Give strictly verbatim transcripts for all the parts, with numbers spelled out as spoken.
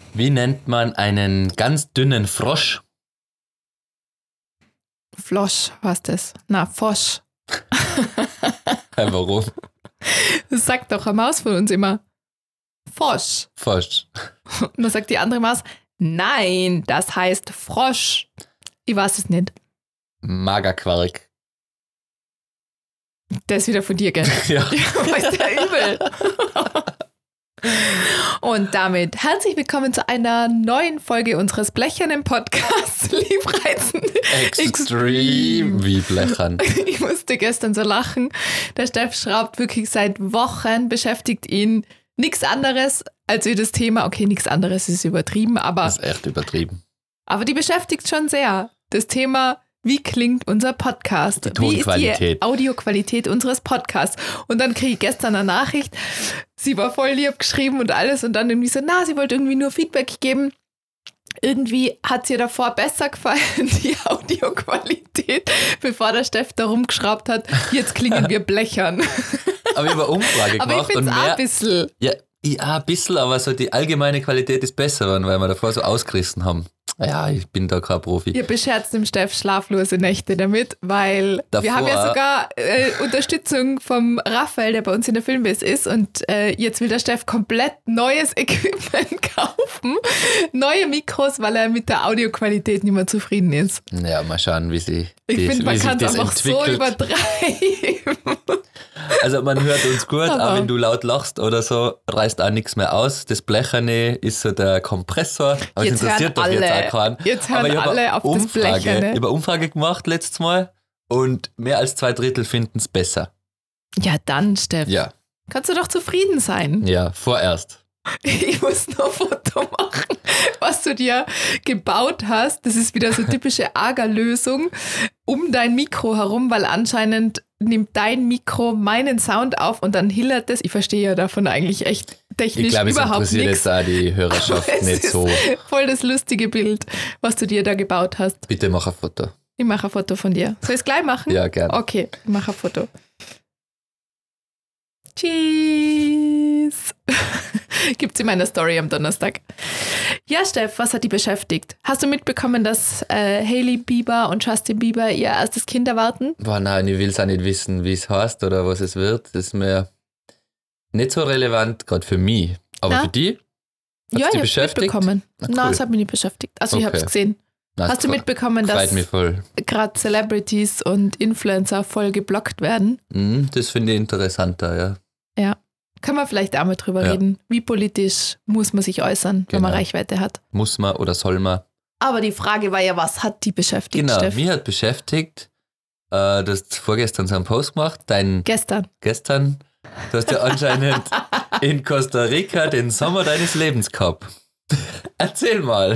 Wie nennt man einen ganz dünnen Frosch? Flosch, was das? Na, Fosch. Ja, warum? Das sagt doch eine Maus von uns immer. Fosch. Frosch. Und dann sagt die andere Maus, nein, das heißt Frosch. Ich weiß es nicht. Magerquark. Der ist wieder von dir, gell? Ja. Was ist der übel? Und damit herzlich willkommen zu einer neuen Folge unseres blechernen Podcasts Liebreizen Extreme wie blechern. Ich musste gestern so lachen. Der Steff schraubt wirklich seit Wochen, beschäftigt ihn nichts anderes als wie das Thema. Okay, nichts anderes ist übertrieben, aber, Das ist echt übertrieben. aber die beschäftigt schon sehr. Das Thema, wie klingt unser Podcast? Die Tonqualität. Wie ist die Audioqualität unseres Podcasts? Und dann kriege ich gestern eine Nachricht, sie war voll lieb geschrieben und alles und dann irgendwie so, na, sie wollte irgendwie nur Feedback geben. Irgendwie hat es ihr davor besser gefallen, die Audioqualität, bevor der Steff da rumgeschraubt hat. Jetzt klingen wir blechern. Aber ich habe eine Umfrage Aber ich gemacht finde und es auch mehr, ein bisschen. ja, ja, ein bisschen, aber so die allgemeine Qualität ist besser geworden, weil wir davor so ausgerissen haben. Ja, ich bin da kein Profi. Ihr bescherzt dem Steff schlaflose Nächte damit, weil Davor- wir haben ja sogar äh, Unterstützung vom Raphael, der bei uns in der Filmbase ist und äh, jetzt will der Steff komplett neues Equipment kaufen, neue Mikros, weil er mit der Audioqualität nicht mehr zufrieden ist. Ja, mal schauen, wie, sie, Ich wie, finde, man wie sich kann es das einfach so entwickelt. übertreiben. Also man hört uns gut, Aber- auch wenn du laut lachst oder so, reißt auch nichts mehr aus. Das Blecherne ist so der Kompressor, aber Jetzt es interessiert doch hören jetzt alle- auch keinen. jetzt hören aber ich habe alle eine auf das Umfrage, Blecherne. Ich habe eine Umfrage gemacht letztes Mal und mehr als zwei Drittel finden es besser. Ja, dann, Steff. Ja, Kannst du doch zufrieden sein. ja, vorerst. Ich muss noch ein Foto machen, was du dir gebaut hast. Das ist wieder so typische Agerlösung um dein Mikro herum, weil anscheinend nimmt dein Mikro meinen Sound auf und dann hillert das. Ich verstehe ja davon eigentlich echt technisch Ich glaube, es überhaupt interessiert nichts. jetzt auch die Hörerschaft Es nicht ist so. voll das lustige Bild, was du dir da gebaut hast. Bitte mach ein Foto. Ich mache ein Foto von dir. Soll ich es gleich machen? Ja, gerne. Okay, ich mache ein Foto. Tschüss. Gibt's in meiner Story am Donnerstag. Ja, Steff, was hat die beschäftigt? Hast du mitbekommen, dass äh, Hailey Bieber und Justin Bieber ihr erstes Kind erwarten? Boah, nein, ich will es auch nicht wissen, wie es heißt oder was es wird. Das ist mir nicht so relevant, gerade für mich. Aber Na? für die? Hat's ja, die ich hab's beschäftigt? mitbekommen. Na, Nein, cool. es hat mich nicht beschäftigt. Also ich Okay. hab's gesehen. Nein, Hast du es mitbekommen, freut dass mich voll. gerade Celebrities und Influencer voll geblockt werden? Mhm, das finde ich interessanter, ja. Ja. Können wir vielleicht auch mal drüber Ja. reden. Wie politisch muss man sich äußern, wenn man Genau. Reichweite hat? Muss man oder soll man? Aber die Frage war ja, was hat die beschäftigt, Genau, Steff? mich hat beschäftigt, äh, du hast vorgestern so einen Post gemacht, dein Gestern. gestern, du hast ja anscheinend in Costa Rica den Sommer deines Lebens gehabt. Erzähl mal,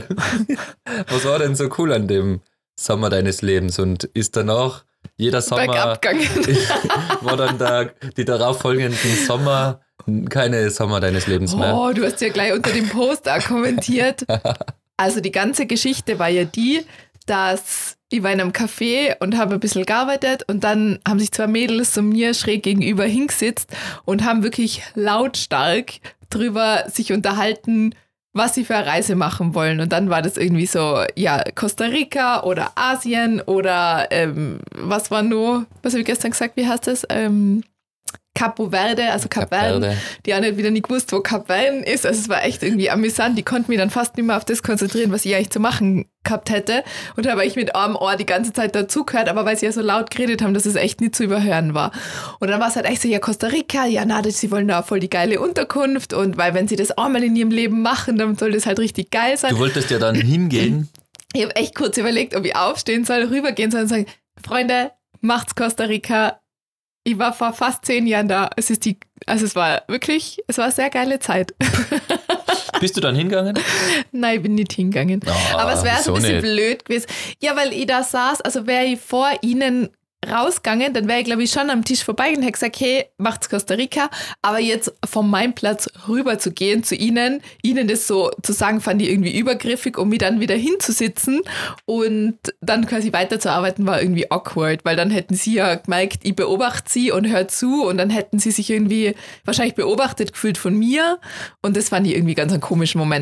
was war denn so cool an dem Sommer deines Lebens und ist danach jeder Sommer, Bergab gegangen. war dann der, die darauffolgenden Sommer keine Sommer deines Lebens mehr? Oh, du hast ja gleich unter dem Post auch kommentiert. Also die ganze Geschichte war ja die, dass ich war in einem Café und habe ein bisschen gearbeitet und dann haben sich zwei Mädels so mir schräg gegenüber hingesetzt und haben wirklich lautstark drüber sich unterhalten, was sie für eine Reise machen wollen. Und dann war das irgendwie so, ja, Costa Rica oder Asien oder ähm, was war nur, was habe ich gestern gesagt, wie heißt das? Ähm, Capo Verde, also Cap Cap Verde. Verde. Die haben nicht wieder nicht gewusst, wo Cap Verde ist. Also es war echt irgendwie amüsant. Die konnten mich dann fast nicht mehr auf das konzentrieren, was ich eigentlich zu machen gehabt hätte. Und da habe ich mit einem Ohr die ganze Zeit dazugehört, aber weil sie ja so laut geredet haben, dass es echt nicht zu überhören war. Und dann war es halt echt so, ja, Costa Rica, ja, na, das- sie wollen da voll die geile Unterkunft und weil wenn sie das einmal in ihrem Leben machen, dann soll das halt richtig geil sein. Du wolltest ja dann hingehen. Ich habe echt kurz überlegt, ob ich aufstehen soll, rübergehen soll und sagen, Freunde, macht's Costa Rica. Ich war vor fast zehn Jahren da. Es ist die, also es war wirklich, es war eine sehr geile Zeit. Bist du dann hingegangen? Nein, ich bin nicht hingegangen. Oh, Aber es wäre so ein wieso bisschen nicht? blöd gewesen. Ja, weil ich da saß, also wäre ich vor ihnen rausgegangen, dann wäre ich, glaube ich, schon am Tisch vorbei und hätte gesagt, hey, macht's Costa Rica. Aber jetzt von meinem Platz rüber zu gehen zu ihnen, ihnen das so zu sagen, fand ich irgendwie übergriffig, um mich dann wieder hinzusitzen und dann quasi weiterzuarbeiten, war irgendwie awkward, weil dann hätten sie ja gemerkt, ich beobachte sie und höre zu und dann hätten sie sich irgendwie wahrscheinlich beobachtet gefühlt von mir und das fand ich irgendwie ganz einen komischen Moment.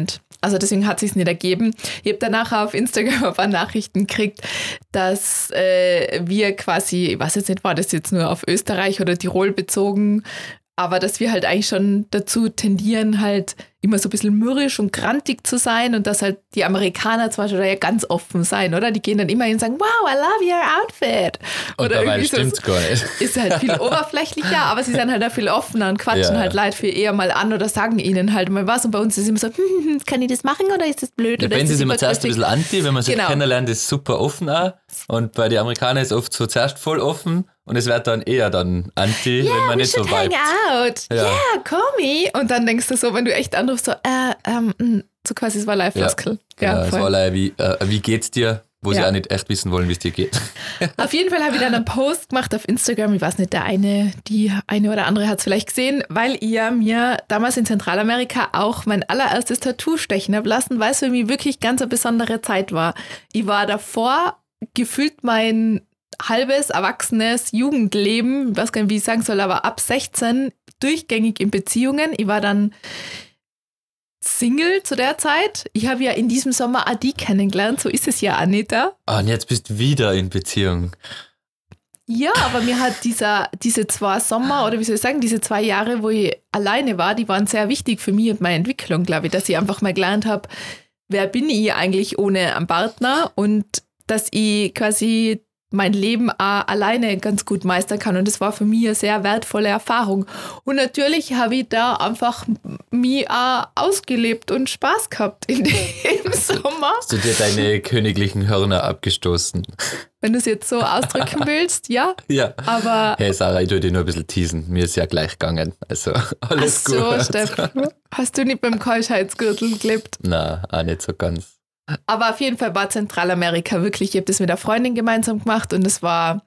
Also deswegen hat es sich nicht ergeben. Ich habe danach auf Instagram ein paar Nachrichten gekriegt, dass äh, wir quasi, ich weiß jetzt nicht, war das jetzt nur auf Österreich oder Tirol bezogen, aber dass wir halt eigentlich schon dazu tendieren, halt immer so ein bisschen mürrisch und grantig zu sein und dass halt die Amerikaner zum Beispiel ja ganz offen sein, oder? Die gehen dann immer hin und sagen, wow, I love your outfit. Und oder dabei irgendwie stimmt's so, gar nicht. ist halt viel oberflächlicher, aber sie sind halt auch viel offener und quatschen Ja. halt Leute viel eher mal an oder sagen ihnen halt mal was. Und bei uns ist immer so, hm, hm, kann ich das machen oder ist das blöd? Ja, oder wenn ist sie das sind immer zuerst ein übergriffig? bisschen anti, wenn man sich Genau. kennenlernt, ist super offen auch. Und bei den Amerikanern ist oft so zuerst voll offen und es wird dann eher dann anti, wenn man We nicht so should hang vibet. out. Ja. Yeah, komm. Und dann denkst du so, wenn du echt anrufst, so, äh, ähm, mh, so quasi, es war Live-Floskel. Genau, Ja, es voll. war leider wie, äh, wie geht's dir, wo sie Ja. auch nicht echt wissen wollen, wie es dir geht. Auf jeden Fall habe ich dann einen Post gemacht auf Instagram. Ich weiß nicht, der eine, die eine oder andere hat es vielleicht gesehen, weil ihr mir damals in Zentralamerika auch mein allererstes Tattoo stechen habt lassen, weil es für mich wirklich ganz eine besondere Zeit war. Ich war davor gefühlt mein halbes erwachsenes Jugendleben, ich weiß gar nicht, wie ich sagen soll, aber ab sechzehn durchgängig in Beziehungen. Ich war dann Single zu der Zeit. Ich habe ja in diesem Sommer Adi kennengelernt, so ist es ja, Anita. Ah, und jetzt bist du wieder in Beziehung. Ja, aber mir hat dieser, diese zwei Sommer oder wie soll ich sagen, diese zwei Jahre, wo ich alleine war, die waren sehr wichtig für mich und meine Entwicklung, glaube ich, dass ich einfach mal gelernt habe, wer bin ich eigentlich ohne einen Partner und dass ich quasi mein Leben auch alleine ganz gut meistern kann. Und das war für mich eine sehr wertvolle Erfahrung. Und natürlich habe ich da einfach mich auch ausgelebt und Spaß gehabt in dem Sommer. Hast du dir deine königlichen Hörner abgestoßen? Wenn du es jetzt so ausdrücken willst, ja. Ja. Aber Hey Sarah, ich tue dir nur ein bisschen teasen. Mir ist ja gleich gegangen. Also alles ach so, gut. Steffen, hast du nicht beim Keuschheitsgürtel gelebt? Na, auch nicht so ganz. Aber auf jeden Fall war Zentralamerika wirklich, ich habe das mit einer Freundin gemeinsam gemacht und es war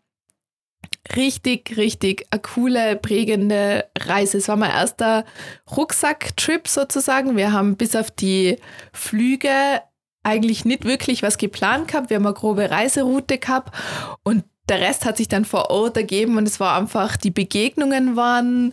richtig, richtig eine coole, prägende Reise. Es war mein erster Rucksacktrip sozusagen. Wir haben bis auf die Flüge eigentlich nicht wirklich was geplant gehabt. Wir haben eine grobe Reiseroute gehabt und der Rest hat sich dann vor Ort ergeben und es war einfach, die Begegnungen waren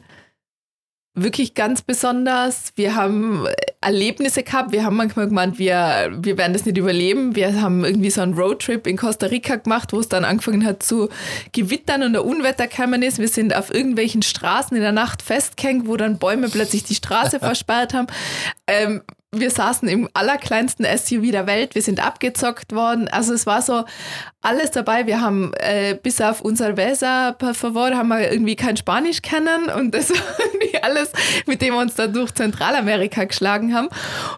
wirklich ganz besonders. Wir haben Erlebnisse gehabt. Wir haben manchmal gemeint, wir, wir werden das nicht überleben. Wir haben irgendwie so einen Roadtrip in Costa Rica gemacht, wo es dann angefangen hat zu gewittern und ein Unwetter gekommen ist. Wir sind auf irgendwelchen Straßen in der Nacht festgehängt, wo dann Bäume plötzlich die Straße versperrt haben. Ähm, wir saßen im allerkleinsten S U V der Welt. Wir sind abgezockt worden. Also es war so alles dabei. Wir haben äh, bis auf unser Cerveza, por favor, haben wir irgendwie kein Spanisch kennen. Und das war irgendwie alles, mit dem wir uns da durch Zentralamerika geschlagen haben.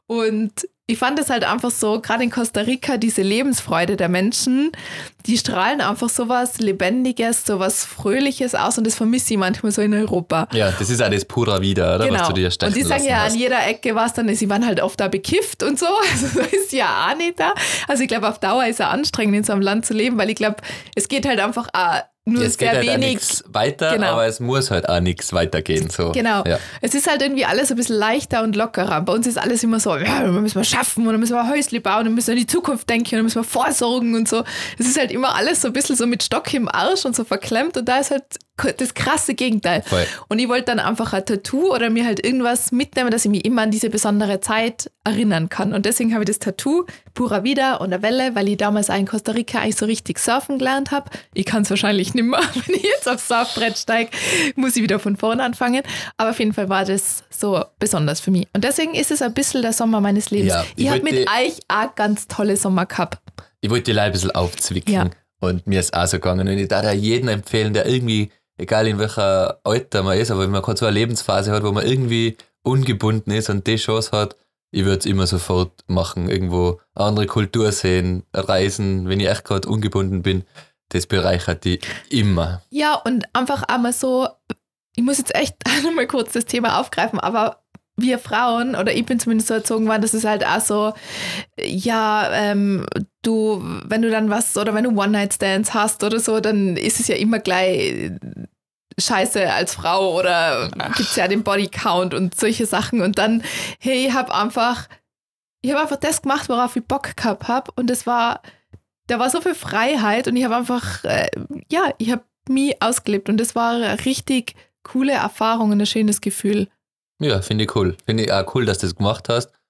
Und ich fand es halt einfach so, gerade in Costa Rica, diese Lebensfreude der Menschen, die strahlen einfach sowas Lebendiges, sowas Fröhliches aus und das vermisse ich manchmal so in Europa. Ja, das ist auch das Pura Vida, oder? Genau. Was du dir stechen Und die sagen lassen ja, hast. an jeder Ecke war es dann, sie waren halt oft da bekifft und so, also so ist ja auch nicht da. Also ich glaube, auf Dauer ist es anstrengend, in so einem Land zu leben, weil ich glaube, es geht halt einfach auch nur Es geht sehr halt auch wenig. nichts weiter, Genau. aber es muss halt auch nichts weitergehen. So. Genau. Ja. Es ist halt irgendwie alles ein bisschen leichter und lockerer. Bei uns ist alles immer so, ja, dann müssen wir schaffen und dann müssen wir Häusle bauen, dann müssen wir in die Zukunft denken und dann müssen wir vorsorgen und so. Es ist halt immer alles so ein bisschen so mit Stock im Arsch und so verklemmt und da ist halt das krasse Gegenteil. Voll. Und ich wollte dann einfach ein Tattoo oder mir halt irgendwas mitnehmen, dass ich mich immer an diese besondere Zeit erinnern kann. Und deswegen habe ich das Tattoo Pura Vida und eine Welle, weil ich damals auch in Costa Rica eigentlich so richtig surfen gelernt habe. Ich kann es wahrscheinlich nicht mehr, wenn ich jetzt aufs Surfbrett steige, muss ich wieder von vorne anfangen. Aber auf jeden Fall war das so besonders für mich. Und deswegen ist es ein bisschen der Sommer meines Lebens. Ja, ich ich habe wollte- mit euch auch ganz tolle Sommer gehabt. Ich wollte die Leute ein bisschen aufzwicken Ja. und mir ist auch so gegangen. Und ich darf da jedem empfehlen, der irgendwie, egal in welcher Alter man ist, aber wenn man gerade so eine Lebensphase hat, wo man irgendwie ungebunden ist und die Chance hat, ich würde es immer sofort machen. Irgendwo eine andere Kultur sehen, reisen, wenn ich echt gerade ungebunden bin. Das bereichert die immer. Ja, und einfach einmal so, ich muss jetzt echt nochmal kurz das Thema aufgreifen, aber wir Frauen, oder ich bin zumindest so erzogen worden, das ist halt auch so, ja, ähm, du, wenn du dann was, oder wenn du One-Night-Stands hast oder so, dann ist es ja immer gleich Scheiße als Frau oder gibt es ja den Bodycount und solche Sachen und dann, hey, ich habe einfach, ich habe einfach das gemacht, worauf ich Bock gehabt habe und das war, da war so viel Freiheit und ich habe einfach, äh, ja, ich habe mich ausgelebt und das war eine richtig coole Erfahrung und ein schönes Gefühl. Ja, finde ich cool. Finde ich auch cool, dass du das gemacht hast.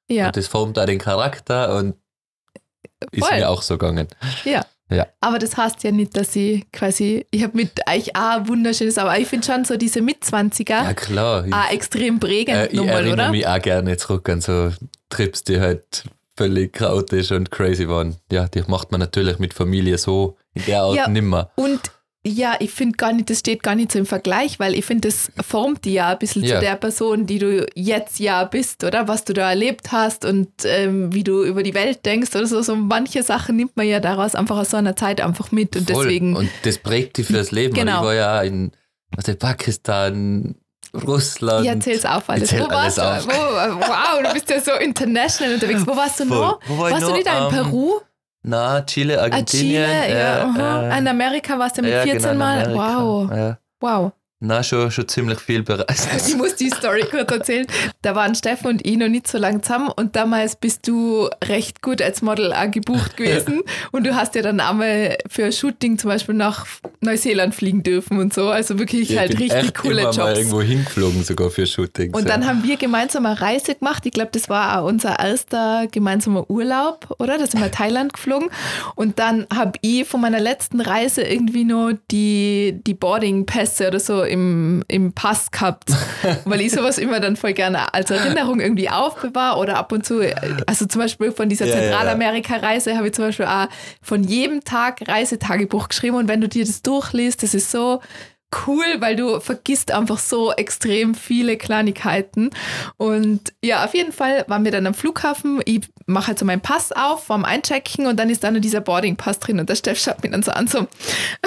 Ja. Und das formt auch den Charakter und ist Voll. mir auch so gegangen. Ja. Ja. Aber das heißt ja nicht, dass ich quasi, ich habe mit euch auch ein wunderschönes, aber ich finde schon so diese Mitzwanziger Ja, klar. Ich, auch extrem prägend äh, ich nochmal, erinnere oder? mich auch gerne zurück an so Trips, die halt völlig chaotisch und crazy waren. Ja, die macht man natürlich mit Familie so in der Art Ja. nimmer. Und ja, ich finde gar nicht, das steht gar nicht so im Vergleich, weil ich finde, das formt dich ja ein bisschen Ja. zu der Person, die du jetzt ja bist, oder? Was du da erlebt hast und ähm, wie du über die Welt denkst oder so. So manche Sachen nimmt man ja daraus einfach aus so einer Zeit einfach mit und Voll. deswegen, Und das prägt dich fürs Leben. Genau. Ich war ja auch in was weiß ich, Pakistan, Russland. ich erzähl's auf alles. Erzähl Wo warst alles du? Wo, wow, du bist ja so international unterwegs. Wo warst du Voll. noch? Wo war ich warst du noch? nicht auch in Ähm, Peru? Na, Chile, Ah, Argentinien. Chile, ja. aha. äh, in Amerika warst du mit ja, vierzehn genau, Mal. in Amerika. Wow, Ja. wow. Na, schon, schon ziemlich viel bereist. Ich muss die Story kurz erzählen. Da waren Steffen und ich noch nicht so lange zusammen und damals bist du recht gut als Model auch gebucht gewesen und du hast ja dann einmal für ein Shooting zum Beispiel nach Neuseeland fliegen dürfen und so. Also wirklich Ich halt bin richtig echt coole immer mal Jobs. irgendwo hingeflogen, sogar für Shootings. Und ja. dann haben wir gemeinsam eine Reise gemacht. Ich glaube, das war auch unser erster gemeinsamer Urlaub, oder? Da sind wir Thailand geflogen. Und dann habe ich von meiner letzten Reise irgendwie nur die, die Boarding-Pässe oder so im, im Pass gehabt, weil ich sowas immer dann voll gerne als Erinnerung irgendwie aufbewahre oder ab und zu, also zum Beispiel von dieser Ja, ja, ja. Zentralamerika-Reise habe ich zum Beispiel auch von jedem Tag Reisetagebuch geschrieben und wenn du dir das durchliest, das ist so cool, weil du vergisst einfach so extrem viele Kleinigkeiten. Und ja, auf jeden Fall waren wir dann am Flughafen. Ich mache halt so meinen Pass auf vorm Einchecken und dann ist da nur dieser Boarding-Pass drin und der Steff schaut mich dann so an, so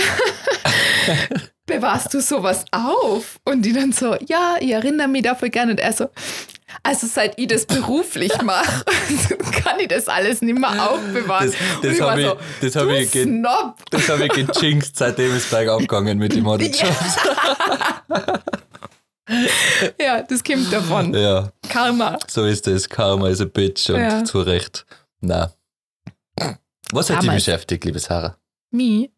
bewahrst du sowas auf? Und die dann so, ja, ich erinnere mich da voll gerne. Und er so, also seit ich das beruflich mache, kann ich das alles nicht mehr aufbewahren. Das, Und das ich war habe ich, so, das hab du ich, ge Snob. das hab ich gejinxt, seitdem ist es bergab gegangen mit dem Modeljobs. Ja, das kommt davon. Ja, Karma. so ist es. Karma is a bitch und Ja. zu Recht. Na. Was hat dich Damals. beschäftigt, liebe Sarah? Mi.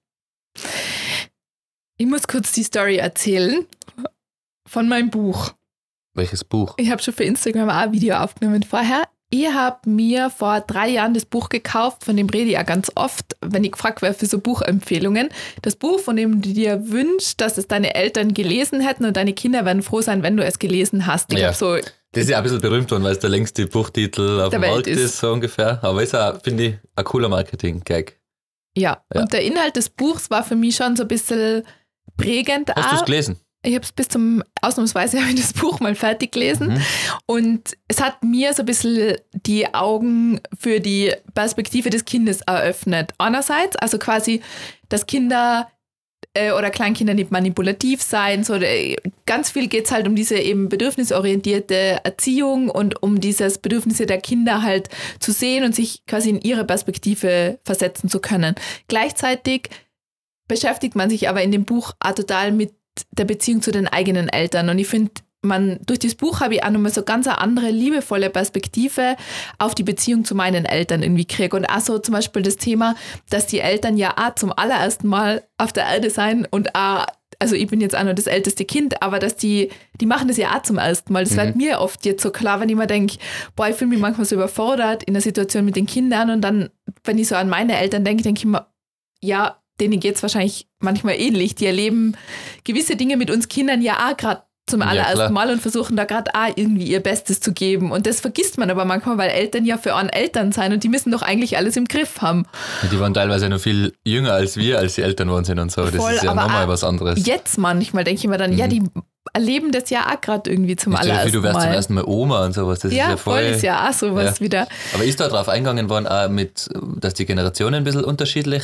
Ich muss kurz die Story erzählen von meinem Buch. Welches Buch? Ich habe schon für Instagram auch ein Video aufgenommen vorher. Ich habe mir vor drei Jahren das Buch gekauft, von dem rede ich ja ganz oft, wenn ich gefragt werde für so Buchempfehlungen. Das Buch, von dem du dir wünschst, dass es deine Eltern gelesen hätten und deine Kinder werden froh sein, wenn du es gelesen hast. Ich Ja. glaube so, Das ist ja ein bisschen berühmt worden, weil es der längste Buchtitel auf Der dem Welt Markt ist. ist. so ungefähr. Aber ist auch, finde ich, ein cooler Marketing-Gag. ja. Ja. Und der Inhalt des Buchs war für mich schon so ein bisschen prägend. Hast du es auch. gelesen? Ich habe es bis zum, ausnahmsweise habe ich das Buch mal fertig gelesen Mhm. und es hat mir so ein bisschen die Augen für die Perspektive des Kindes eröffnet. Einerseits, also quasi, dass Kinder äh, oder Kleinkinder nicht manipulativ sein, so, äh, ganz viel geht es halt um diese eben bedürfnisorientierte Erziehung und um dieses Bedürfnisse der Kinder halt zu sehen und sich quasi in ihre Perspektive versetzen zu können. Gleichzeitig beschäftigt man sich aber in dem Buch auch total mit der Beziehung zu den eigenen Eltern. Und ich finde, man, durch das Buch habe ich auch nochmal so ganz eine andere, liebevolle Perspektive auf die Beziehung zu meinen Eltern irgendwie gekriegt. Und auch so zum Beispiel das Thema, dass die Eltern ja auch zum allerersten Mal auf der Erde sein und auch, also ich bin jetzt auch noch das älteste Kind, aber dass die, die machen das ja auch zum ersten Mal. Das Mhm. wird mir oft jetzt so klar, wenn ich mir denke, boah, ich fühle mich manchmal so überfordert in der Situation mit den Kindern und dann, wenn ich so an meine Eltern denke, denke ich mir, ja, denen geht es wahrscheinlich manchmal ähnlich. Die erleben gewisse Dinge mit uns Kindern ja auch gerade zum Ja, allerersten klar. Mal und versuchen da gerade auch irgendwie ihr Bestes zu geben. Und das vergisst man aber manchmal, weil Eltern ja für einen Eltern sein und die müssen doch eigentlich alles im Griff haben. Die waren teilweise noch viel jünger als wir, als die Eltern waren sind und so. Das Voll, ist ja aber nochmal auch was anderes. Jetzt manchmal denke ich mir dann, ja, die erleben das ja auch gerade irgendwie zum Ich stell dir vor, allerersten du wärst zum Mal. ersten Mal Oma und sowas. Das Ja, ist ja voll ist ja auch sowas Ja. wieder. Aber ist da drauf eingegangen worden, auch mit, dass die Generationen ein bisschen unterschiedlich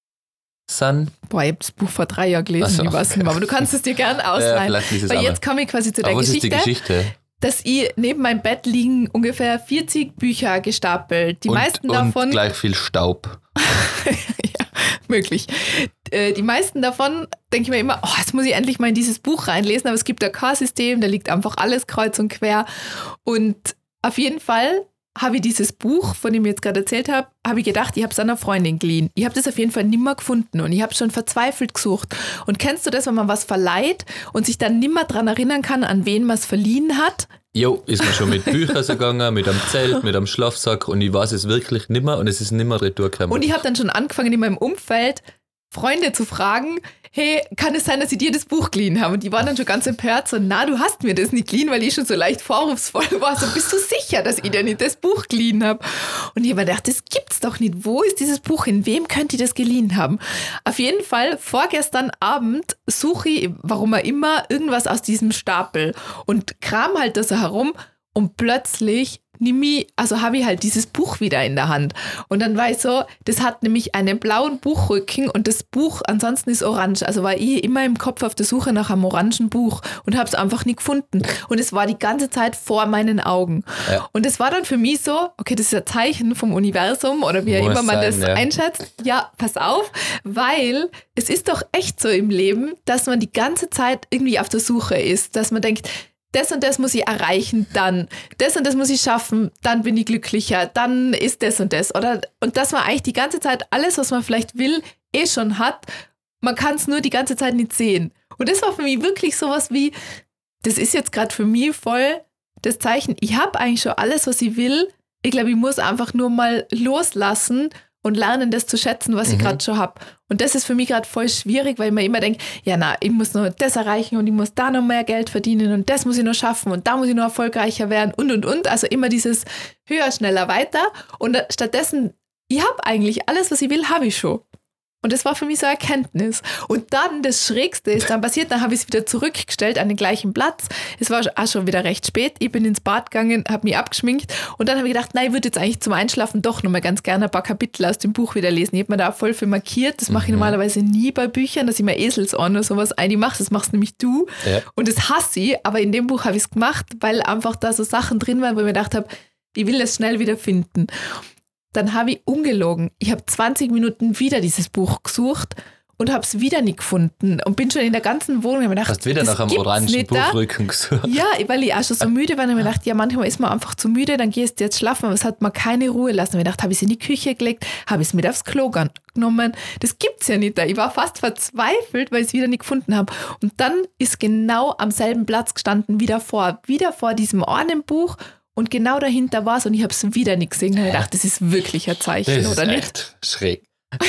sind? Boah, ich habe das Buch vor drei Jahren gelesen, Ach so, ich weiß nicht mehr, aber du kannst es dir gern ausleihen. vielleicht liest es Weil auch jetzt komme ich quasi zu der Aber was ist die Geschichte, Geschichte? dass ich neben meinem Bett liegen ungefähr vierzig Bücher gestapelt. Die und, meisten und davon, gleich viel Staub. ja, möglich. Äh, Die meisten davon denke ich mir immer, oh, jetzt muss ich endlich mal in dieses Buch reinlesen, aber es gibt da kein System, da liegt einfach alles kreuz und quer. Und auf jeden Fall habe ich dieses Buch, von dem ich jetzt gerade erzählt habe, habe ich gedacht, ich habe es einer Freundin geliehen. Ich habe das auf jeden Fall nimmer gefunden und ich habe schon verzweifelt gesucht. Und kennst du das, wenn man was verleiht und sich dann nimmer dran erinnern kann, an wen man es verliehen hat? Jo, ist mir schon mit Büchern so gegangen, mit einem Zelt, mit einem Schlafsack und ich weiß es wirklich nimmer und es ist nimmer retour gekommen. Und ich habe dann schon angefangen, in meinem Umfeld Freunde zu fragen, hey, kann es sein, dass sie dir das Buch geliehen haben? Und die waren dann schon ganz empört, so, na, du hast mir das nicht geliehen, weil ich schon so leicht vorwurfsvoll war. So, bist du sicher, dass ich dir nicht das Buch geliehen habe? Und ich habe mir gedacht, das gibt's doch nicht. Wo ist dieses Buch hin? Wem könnt ihr das geliehen haben? Auf jeden Fall, vorgestern Abend suche ich, warum auch immer, irgendwas aus diesem Stapel und kram halt da so herum und plötzlich nimm ich, also habe ich halt dieses Buch wieder in der Hand. Und dann war ich so, das hat nämlich einen blauen Buchrücken und das Buch ansonsten ist orange. Also war ich immer im Kopf auf der Suche nach einem orangen Buch und habe es einfach nie gefunden. Und es war die ganze Zeit vor meinen Augen. Ja. Und es war dann für mich so, okay, das ist ein Zeichen vom Universum oder wie auch immer man sein, das ja. einschätzt. Ja, pass auf, weil es ist doch echt so im Leben, dass man die ganze Zeit irgendwie auf der Suche ist, dass man denkt, das und das muss ich erreichen, dann. Das und das muss ich schaffen, dann bin ich glücklicher, dann ist das und das. Oder, und dass man eigentlich die ganze Zeit alles, was man vielleicht will, eh schon hat. Man kann es nur die ganze Zeit nicht sehen. Und das war für mich wirklich sowas wie, das ist jetzt gerade für mich voll das Zeichen, ich habe eigentlich schon alles, was ich will. Ich glaube, ich muss einfach nur mal loslassen und lernen, das zu schätzen, was mhm. ich gerade schon habe. Und das ist für mich gerade voll schwierig, weil ich mir immer denke, ja na, ich muss noch das erreichen und ich muss da noch mehr Geld verdienen und das muss ich noch schaffen und da muss ich noch erfolgreicher werden und, und, und. Also immer dieses höher, schneller, weiter. Und stattdessen, ich habe eigentlich alles, was ich will, habe ich schon. Und das war für mich so eine Erkenntnis. Und dann, das Schrägste ist dann passiert, dann habe ich es wieder zurückgestellt an den gleichen Platz. Es war auch schon wieder recht spät. Ich bin ins Bad gegangen, habe mich abgeschminkt und dann habe ich gedacht, nein, ich würde jetzt eigentlich zum Einschlafen doch nochmal ganz gerne ein paar Kapitel aus dem Buch wieder lesen. Ich habe mir da auch voll viel markiert. Das mache ich mhm. normalerweise nie bei Büchern, dass ich mir Eselsohren oder sowas ein mache. Das machst nämlich du. Ja. Und das hasse ich, aber in dem Buch habe ich es gemacht, weil einfach da so Sachen drin waren, wo ich mir gedacht habe, ich will das schnell wieder finden. Dann habe ich ungelogen. Ich habe zwanzig Minuten wieder dieses Buch gesucht und habe es wieder nicht gefunden und bin schon in der ganzen Wohnung. Ich gedacht, hast wieder nach einem orangen Buchrücken gesucht? Ja, weil ich auch schon so müde war und habe mir gedacht, ja, manchmal ist man einfach zu müde, dann gehst du jetzt schlafen, aber es hat mir keine Ruhe lassen. Ich habe gedacht, habe ich es in die Küche gelegt, habe ich es mit aufs Klo genommen. Das gibt's ja nicht da. Ich war fast verzweifelt, weil ich es wieder nicht gefunden habe. Und dann ist genau am selben Platz gestanden, wieder vor, wieder vor diesem Ornenbuch. Und genau dahinter war es und ich habe es wieder nicht gesehen. Und ich dachte, das ist wirklich ein Zeichen, das oder ist nicht? Echt schräg.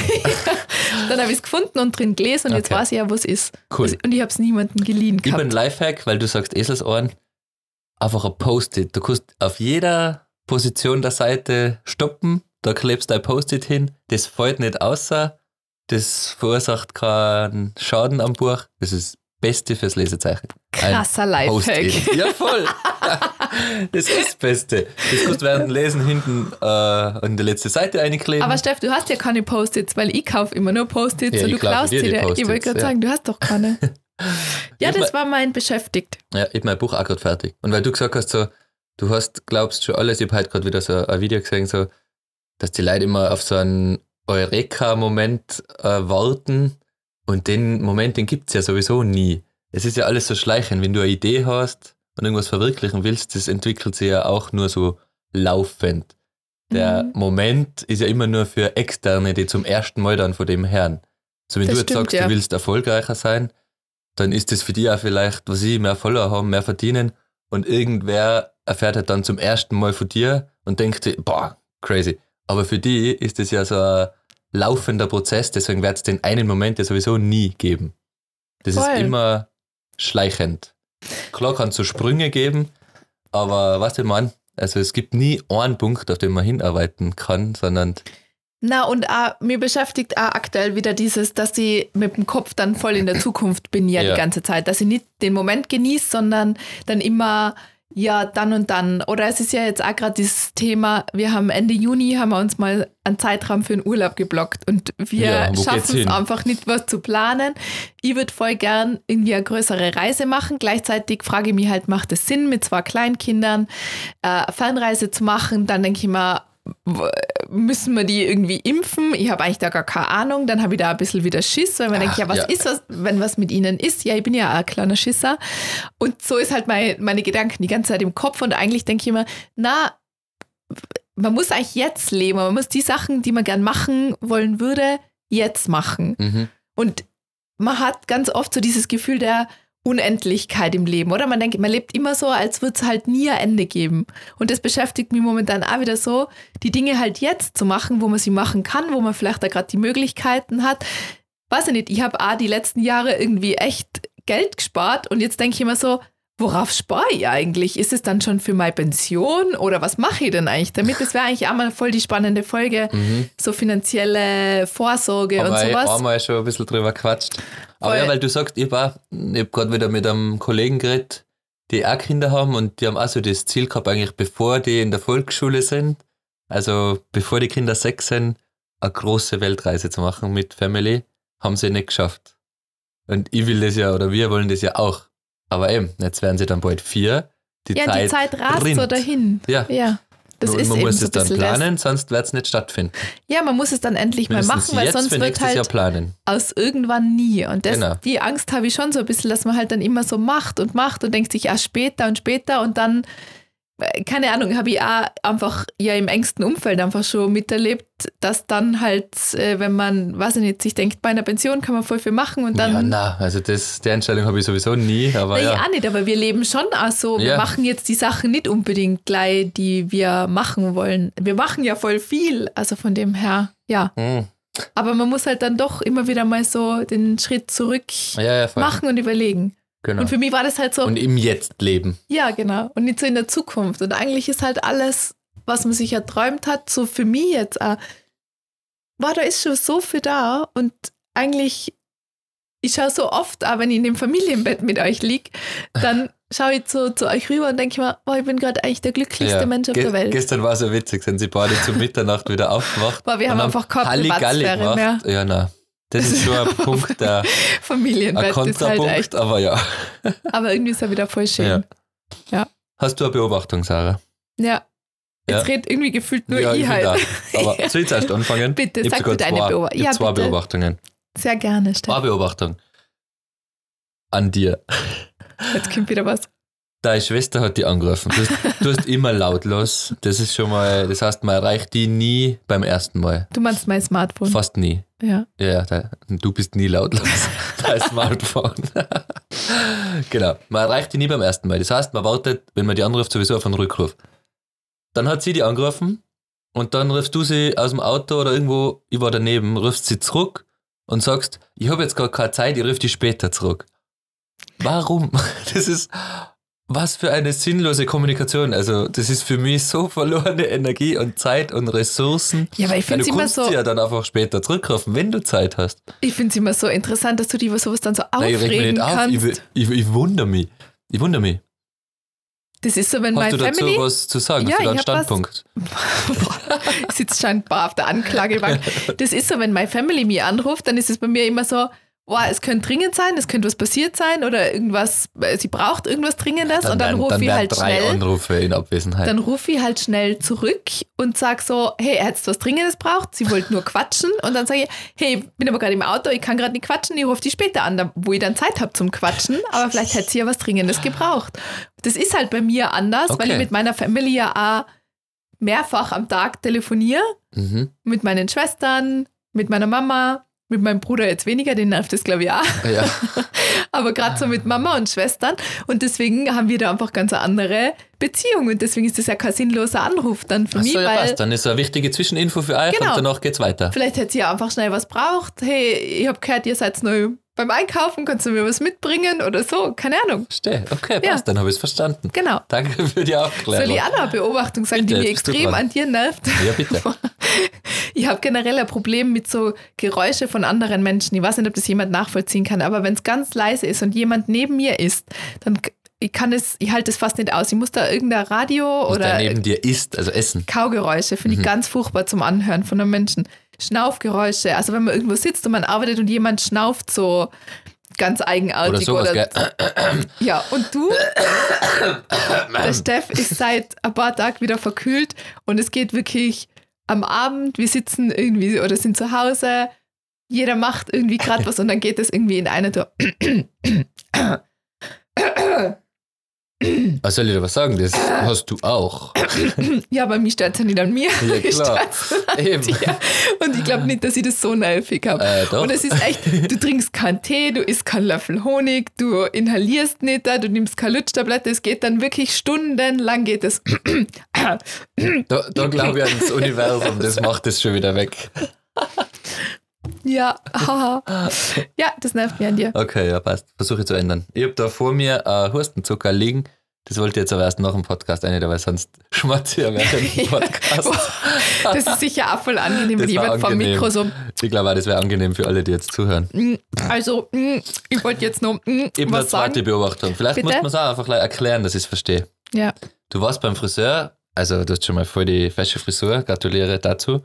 Dann habe ich es gefunden und drin gelesen und okay. Jetzt weiß ich ja, wo es ist. Cool. Und ich habe es niemandem geliehen gehabt. Ich bin Lifehack, weil du sagst Eselsohren, einfach ein Post-it. Du kannst auf jeder Position der Seite stoppen, da klebst du ein Post-it hin, das fällt nicht außer, das verursacht keinen Schaden am Buch. Das ist das Beste fürs Lesezeichen. Krasser Lifehack. Ja, voll. Das ist das Beste. Das kannst du während dem Lesen hinten äh, an die letzte Seite einkleben. Aber Steff, du hast ja keine Post-its, weil ich kaufe immer nur Post-its ja, und du klaust sie dir. Ich wollte gerade ja. sagen, du hast doch keine. Ja, das war mein Beschäftigt. Ja, ich habe mein Buch auch gerade fertig. Und weil du gesagt hast, so, du hast, glaubst schon alles, ich habe heute gerade wieder so ein Video gesehen, so, dass die Leute immer auf so einen Eureka-Moment äh, warten und den Moment, den gibt es ja sowieso nie. Es ist ja alles so schleichend, wenn du eine Idee hast und irgendwas verwirklichen willst, das entwickelt sich ja auch nur so laufend. Der mhm. Moment ist ja immer nur für Externe, die zum ersten Mal dann von dem hören. So, wenn das du jetzt stimmt, sagst, ja. du willst erfolgreicher sein, dann ist das für dich auch vielleicht, was ich, mehr Follower haben, mehr verdienen und irgendwer erfährt halt dann zum ersten Mal von dir und denkt sich, boah, crazy. Aber für die ist das ja so ein laufender Prozess, deswegen wird es den einen Moment ja sowieso nie geben. Das Voll. Ist immer schleichend. Klar kann es so Sprünge geben, aber was ich meine, also es gibt nie einen Punkt, auf den man hinarbeiten kann, sondern... Na und auch, mir beschäftigt auch aktuell wieder dieses, dass ich mit dem Kopf dann voll in der Zukunft bin ja, ja. die ganze Zeit, dass ich nicht den Moment genieße, sondern dann immer... Ja, dann und dann. Oder es ist ja jetzt auch gerade dieses Thema, wir haben Ende Juni, haben wir uns mal einen Zeitraum für einen Urlaub geblockt und wir ja, schaffen es einfach nicht, was zu planen. Ich würde voll gern irgendwie eine größere Reise machen. Gleichzeitig frage ich mich halt, macht es Sinn, mit zwei Kleinkindern äh, eine Fernreise zu machen? Dann denke ich mir, müssen wir die irgendwie impfen? Ich habe eigentlich da gar keine Ahnung. Dann habe ich da ein bisschen wieder Schiss, weil man Ach, denkt, ja, was ja. ist was, wenn was mit ihnen ist? Ja, ich bin ja auch ein kleiner Schisser. Und so ist halt mein, meine Gedanken die ganze Zeit im Kopf. Und eigentlich denke ich immer, na, man muss eigentlich jetzt leben. Man muss die Sachen, die man gern machen wollen würde, jetzt machen. Mhm. Und man hat ganz oft so dieses Gefühl der Unendlichkeit im Leben, oder? Man denkt, man lebt immer so, als würde es halt nie ein Ende geben. Und das beschäftigt mich momentan auch wieder so, die Dinge halt jetzt zu machen, wo man sie machen kann, wo man vielleicht da gerade die Möglichkeiten hat. Weiß ich nicht, ich habe auch die letzten Jahre irgendwie echt Geld gespart und jetzt denke ich immer so, worauf spare ich eigentlich? Ist es dann schon für meine Pension oder was mache ich denn eigentlich damit? Das wäre eigentlich auch mal voll die spannende Folge, mhm. so finanzielle Vorsorge aber und sowas. Ich habe mal schon ein bisschen drüber gequatscht. Aber voll. Ja, weil du sagst, ich, ich habe gerade wieder mit einem Kollegen geredet, die auch Kinder haben und die haben auch so das Ziel gehabt, eigentlich bevor die in der Volksschule sind, also bevor die Kinder sechs sind, eine große Weltreise zu machen mit Family, haben sie nicht geschafft. Und ich will das ja, oder wir wollen das ja auch. Aber eben, jetzt werden sie dann bald vier. Die ja, Zeit die Zeit rast rinnt. so dahin. Ja. ja das man ist man eben muss so es dann planen, das. sonst wird es nicht stattfinden. Ja, man muss es dann endlich mal machen, weil sonst für wird halt Jahr planen. aus irgendwann nie. Und das, genau. die Angst habe ich schon so ein bisschen, dass man halt dann immer so macht und macht und denkt sich, ja, später und später und dann, keine Ahnung, habe ich auch einfach ja im engsten Umfeld einfach schon miterlebt, dass dann halt, wenn man, weiß ich nicht, sich denkt, bei einer Pension kann man voll viel machen und dann... Ja, na, also das, die Entscheidung habe ich sowieso nie, aber nee, ja. auch nicht, aber wir leben schon auch so, wir ja. machen jetzt die Sachen nicht unbedingt gleich, die wir machen wollen. Wir machen ja voll viel, also von dem her, ja. Hm. Aber man muss halt dann doch immer wieder mal so den Schritt zurück ja, ja, machen und überlegen. Genau. Und für mich war das halt so... Und im Jetzt leben. Ja, genau. Und nicht so in der Zukunft. Und eigentlich ist halt alles, was man sich erträumt hat, so für mich jetzt auch, boah, da ist schon so viel da. Und eigentlich, ich schaue so oft, auch wenn ich in dem Familienbett mit euch liege, dann schaue ich so zu euch rüber und denke mir, boah, ich bin gerade eigentlich der glücklichste ja. Mensch auf Ge- der Welt. Gestern war es so witzig, sind sie beide zur Mitternacht wieder aufgewacht. Boah, wir haben einfach keine Privatsphäre mehr. Ja, nein. Das ist schon ein Punkt, der Familienbett ein Kontrapunkt, ist halt echt. Aber ja. Aber irgendwie ist er wieder voll schön. Ja. ja. Hast du eine Beobachtung, Sarah? Ja. Jetzt ja. redet irgendwie gefühlt nur ja, ich, ich halt. Da. Aber soll ich zuerst anfangen? Bitte, ich sag du deine zwei, Beobachtung. Ja, zwei bitte. Beobachtungen. Sehr gerne, Stefan. Eine Beobachtung. An dir. Jetzt kommt wieder was. Deine Schwester hat die angerufen. Du hast, du hast immer lautlos. Das ist schon mal, das heißt, man erreicht die nie beim ersten Mal. Du meinst mein Smartphone? Fast nie. Ja. Ja, da, du bist nie lautlos. Dein Smartphone. Genau. Man erreicht die nie beim ersten Mal. Das heißt, man wartet, wenn man die anruft, sowieso auf einen Rückruf. Dann hat sie die angerufen und dann rufst du sie aus dem Auto oder irgendwo, ich war daneben, rufst sie zurück und sagst, ich habe jetzt gar keine Zeit, ich rufe die später zurück. Warum? Das ist... Was für eine sinnlose Kommunikation. Also, das ist für mich so verlorene Energie und Zeit und Ressourcen. Ja, aber ich finde es immer so. Du kannst sie ja dann einfach später zurückrufen, wenn du Zeit hast. Ich finde es immer so interessant, dass du dich über sowas dann so Nein, aufregen ich reg mich nicht kannst. auf. Ich, ich, ich wundere mich. Ich wundere mich. Das ist so, wenn Hast meine du dazu Family... was zu sagen? Ja, Hast du da einen ich hab Standpunkt? Ich sitze scheinbar auf der Anklagebank. Das ist so, wenn meine Family mich anruft, dann ist es bei mir immer so, boah, es könnte dringend sein, es könnte was passiert sein oder irgendwas, sie braucht irgendwas Dringendes Dann und dann werden- rufe dann ich werden halt drei schnell. Anrufe in Abwesenheit. Dann rufe ich halt schnell zurück und sage so, hey, er hat jetzt was Dringendes braucht, sie wollte nur quatschen. Und dann sage ich, hey, ich bin aber gerade im Auto, ich kann gerade nicht quatschen, ich rufe die später an, da- wo ich dann Zeit habe zum Quatschen, aber vielleicht hat sie ja was Dringendes gebraucht. Das ist halt bei mir anders, weil Okay. ich mit meiner Familie ja auch mehrfach am Tag telefoniere, Mhm. mit meinen Schwestern, mit meiner Mama, mit meinem Bruder jetzt weniger, den nervt das glaube ich auch. Ja. Aber gerade so mit Mama und Schwestern. Und deswegen haben wir da einfach ganz eine andere Beziehung. Und deswegen ist das ja kein sinnloser Anruf dann für Ach mich, so, ja, weil passt. Dann ist so eine wichtige Zwischeninfo für euch Genau. und danach geht's weiter. vielleicht hätte sie ja einfach schnell was braucht. Hey, ich habe gehört, ihr seid neu beim Einkaufen, kannst du mir was mitbringen oder so? Keine Ahnung. Verstehe. Okay, Ja. passt. Dann habe ich es verstanden. Genau. Danke für die Aufklärung. Soll ich auch noch eine Beobachtung sagen, Bitte, die mich bist du extrem dran. an dir nervt? Ja, bitte. Ich habe generell ein Problem mit so Geräusche von anderen Menschen. Ich weiß nicht, ob das jemand nachvollziehen kann, aber wenn es ganz leise ist und jemand neben mir ist, dann k- ich kann es, ich halte es fast nicht aus. Ich muss da irgendein Radio Was oder da neben dir isst, also Essen. Kaugeräusche, finde ich ganz furchtbar zum Anhören von einem Menschen. Schnaufgeräusche, also wenn man irgendwo sitzt und man arbeitet und jemand schnauft so ganz Oder eigenartig. sowas, oder, gell? ja, und du, der Steff ist seit ein paar Tagen wieder verkühlt und es geht wirklich am Abend, wir sitzen irgendwie oder sind zu Hause, jeder macht irgendwie gerade was und dann geht es irgendwie in eine Tour. Was soll ich dir was sagen? Das hast du auch. Ja, aber mich stört es ja nicht an mir. Ja, Mich klar. stört's an Eben. dir. Und ich glaube nicht, dass ich das so nervig habe. Äh, doch. Und es ist echt, du trinkst keinen Tee, du isst keinen Löffel Honig, du inhalierst nicht, da, du nimmst keine Lutschtablette, es geht dann wirklich stundenlang geht es. Da, da glaube ich an das Universum, das macht es schon wieder weg. Ja, haha. Ja, das nervt mich an dir. Okay, ja, passt. Versuche ich zu ändern. Ich habe da vor mir äh, Hustenzucker liegen. Das wollte ich jetzt aber erst nach dem Podcast einnehmen, weil sonst schmatze ich ja während dem Podcast. Das ist sicher auch voll angenehm, wenn Das war jemand vom angenehm. Mikro so. Ich glaube auch, das wäre angenehm für alle, die jetzt zuhören. Also, ich wollte jetzt noch Eben eine was zweite sagen. Beobachtung. Vielleicht Bitte? muss man es auch einfach gleich erklären, dass ich es verstehe. Ja, Du warst beim Friseur, also du hast schon mal voll die fesche Frisur, gratuliere dazu.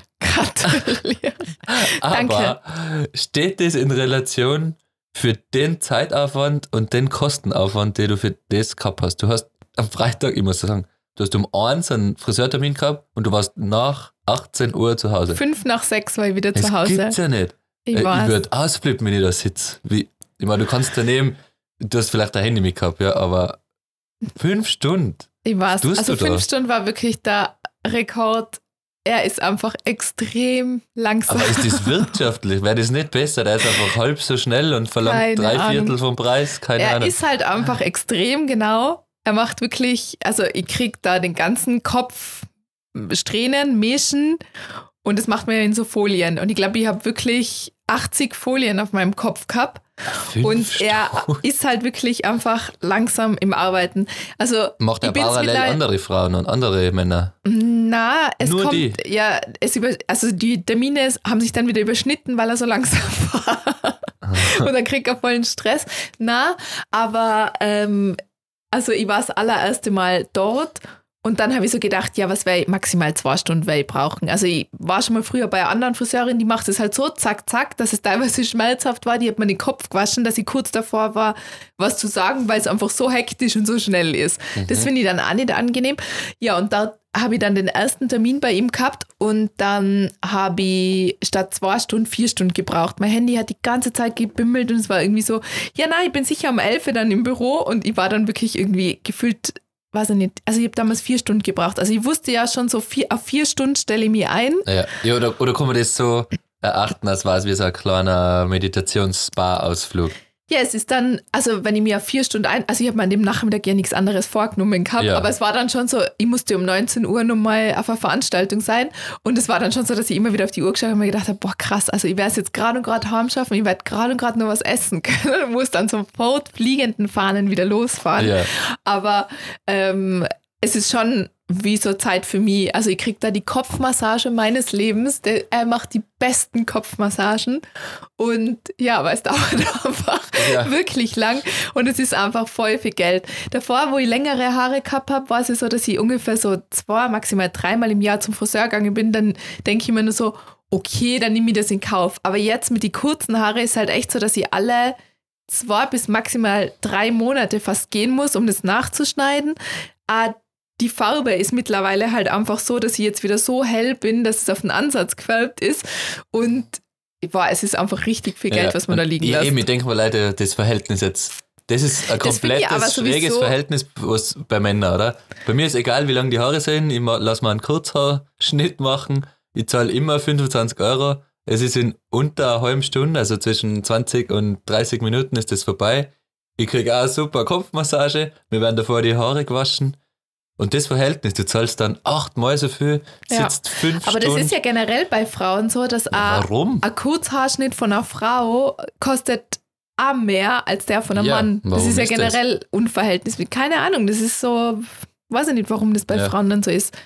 gratuliere. Danke. Aber steht das in Relation für den Zeitaufwand und den Kostenaufwand, den du für das gehabt hast? Du hast am Freitag, ich muss sagen, du hast um eins einen Friseurtermin gehabt und du warst nach achtzehn Uhr zu Hause. Fünf nach sechs war ich wieder Das zu Hause. gibt's ja nicht. Ich Äh, ich weiß. würde ausflippen, wenn ich da sitze. Wie, ich meine, du kannst daneben, du hast vielleicht dein Handy mitgehabt, ja, aber fünf Stunden. Ich weiß. tust Also du da? fünf Stunden war wirklich der Rekord. Er ist einfach extrem langsam. Aber ist das wirtschaftlich? Wäre das nicht besser? Der ist einfach halb so schnell und verlangt Keine drei Viertel Ahnung. vom Preis. Keine er Ahnung. ist halt einfach extrem genau. Er macht wirklich, also ich krieg da den ganzen Kopf Strähnen, Mischen und das macht man ja in so Folien. Und ich glaube, ich habe wirklich achtzig Folien auf meinem Kopf gehabt. Fünf Und er Stunden. ist halt wirklich einfach langsam im Arbeiten. Also Macht er ich bin's parallel mittlerweile- andere Frauen und andere Männer. Na, es Nur kommt, die? ja, es über, also die Termine haben sich dann wieder überschnitten, weil er so langsam war. Und dann kriegt er vollen Stress. Na, aber ähm, also ich war das allererste Mal dort und dann habe ich so gedacht, ja, was werde ich maximal zwei Stunden werde ich brauchen. Also ich war schon mal früher bei einer anderen Friseurin, die macht es halt so, zack, zack, dass es teilweise schmerzhaft war. Die hat mir den Kopf gewaschen, dass ich kurz davor war, was zu sagen, weil es einfach so hektisch und so schnell ist. Das finde ich dann auch nicht angenehm. Ja, und da habe ich dann den ersten Termin bei ihm gehabt und dann habe ich statt zwei Stunden vier Stunden gebraucht. Mein Handy hat die ganze Zeit gebimmelt und es war irgendwie so, ja nein, ich bin sicher um elf dann im Büro und ich war dann wirklich irgendwie gefühlt, weiß ich nicht, also ich habe damals vier Stunden gebraucht. Also ich wusste ja schon so, vier, auf vier Stunden stelle ich mich ein. Ja, ja oder, oder kann man das so erachten, als war es wie so ein kleiner Meditations-Spa-Ausflug? Ja, es ist dann, also wenn ich mir auf vier Stunden ein, also ich habe mir an dem Nachmittag ja nichts anderes vorgenommen gehabt, Ja. aber es war dann schon so, ich musste um neunzehn Uhr nochmal auf einer Veranstaltung sein und es war dann schon so, dass ich immer wieder auf die Uhr geschaut habe und mir gedacht habe, boah krass, also ich werde es jetzt gerade und gerade heim schaffen, ich werde gerade und gerade noch was essen können und muss dann sofort fliegenden Fahnen wieder losfahren. Ja. Aber ähm, es ist schon wie so Zeit für mich. Also ich kriege da die Kopfmassage meines Lebens. Der, er macht die besten Kopfmassagen. Und ja, aber es dauert einfach Ja. wirklich lang. Und es ist einfach voll viel Geld. Davor, wo ich längere Haare gehabt habe, war es ja so, dass ich ungefähr so zwei, maximal dreimal im Jahr zum Friseur gegangen bin. Dann denke ich mir nur so, okay, dann nehme ich das in Kauf. Aber jetzt mit den kurzen Haaren ist halt echt so, dass ich alle zwei bis maximal drei Monate fast gehen muss, um das nachzuschneiden. Ah, die Farbe ist mittlerweile halt einfach so, dass ich jetzt wieder so hell bin, dass es auf den Ansatz gefärbt ist. Und boah, es ist einfach richtig viel Geld, Ja, was man da und liegen ich, lässt. eben, ich denke mal, Leute, das Verhältnis jetzt, das ist ein Das finde ich komplettes, aber sowieso- schräges Verhältnis was bei Männern, oder? Bei mir ist egal, wie lang die Haare sind, ich lasse mal einen Kurzhaarschnitt machen, ich zahle immer fünfundzwanzig Euro, es ist in unter einer halben Stunde, also zwischen zwanzig und dreißig Minuten ist das vorbei. Ich kriege auch eine super Kopfmassage, mir werden davor die Haare gewaschen. Und das Verhältnis, du zahlst dann achtmal so viel, Ja. sitzt fünf Aber das Stunden. ist ja generell bei Frauen so, dass ein, Warum? ein Kurzhaarschnitt von einer Frau kostet auch mehr als der von einem Ja, Mann. Das warum ist ja ist das? generell unverhältnismäßig. Keine Ahnung, das ist so, weiß ich nicht, warum das bei Ja. Frauen dann so ist.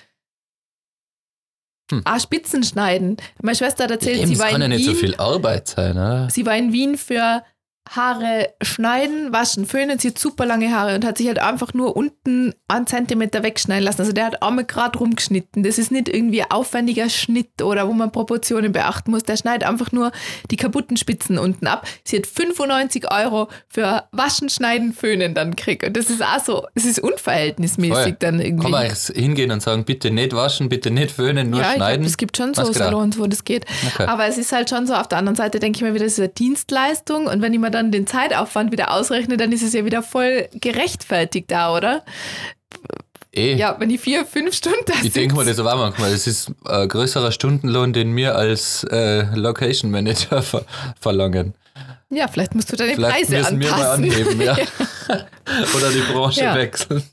Hm. Ah, Spitzen schneiden. Meine Schwester hat erzählt, Eben, sie das war kann ja in nicht Wien. so viel Arbeit sein, oder? Sie war in Wien für Haare schneiden, waschen, föhnen. Sie hat super lange Haare und hat sich halt einfach nur unten einen Zentimeter wegschneiden lassen. Also der hat einmal gerade rumgeschnitten. Das ist nicht irgendwie ein aufwendiger Schnitt oder wo man Proportionen beachten muss. Der schneidet einfach nur die kaputten Spitzen unten ab. Sie hat fünfundneunzig Euro für Waschen, Schneiden, Föhnen dann gekriegt. Und das ist auch so, es ist unverhältnismäßig Voll. dann irgendwie. Kann man eigentlich hingehen und sagen, bitte nicht waschen, bitte nicht föhnen, nur ja, ich schneiden? glaub, es gibt schon so Was gedacht? Salons, wo das geht. Okay. Aber es ist halt schon so, auf der anderen Seite denke ich mir wieder, das ist eine Dienstleistung und wenn ich mir dann den Zeitaufwand wieder ausrechnet, dann ist es ja wieder voll gerechtfertigt da, oder? Eh. Ja, wenn ich vier, fünf Stunden da Ich denke mir das aber auch manchmal. Das ist ein größerer Stundenlohn, den wir als äh, Location Manager ver- verlangen. Ja, vielleicht musst du deine Vielleicht Preise müssen wir mal anpassen. anheben, ja. Oder die Branche Ja. wechseln.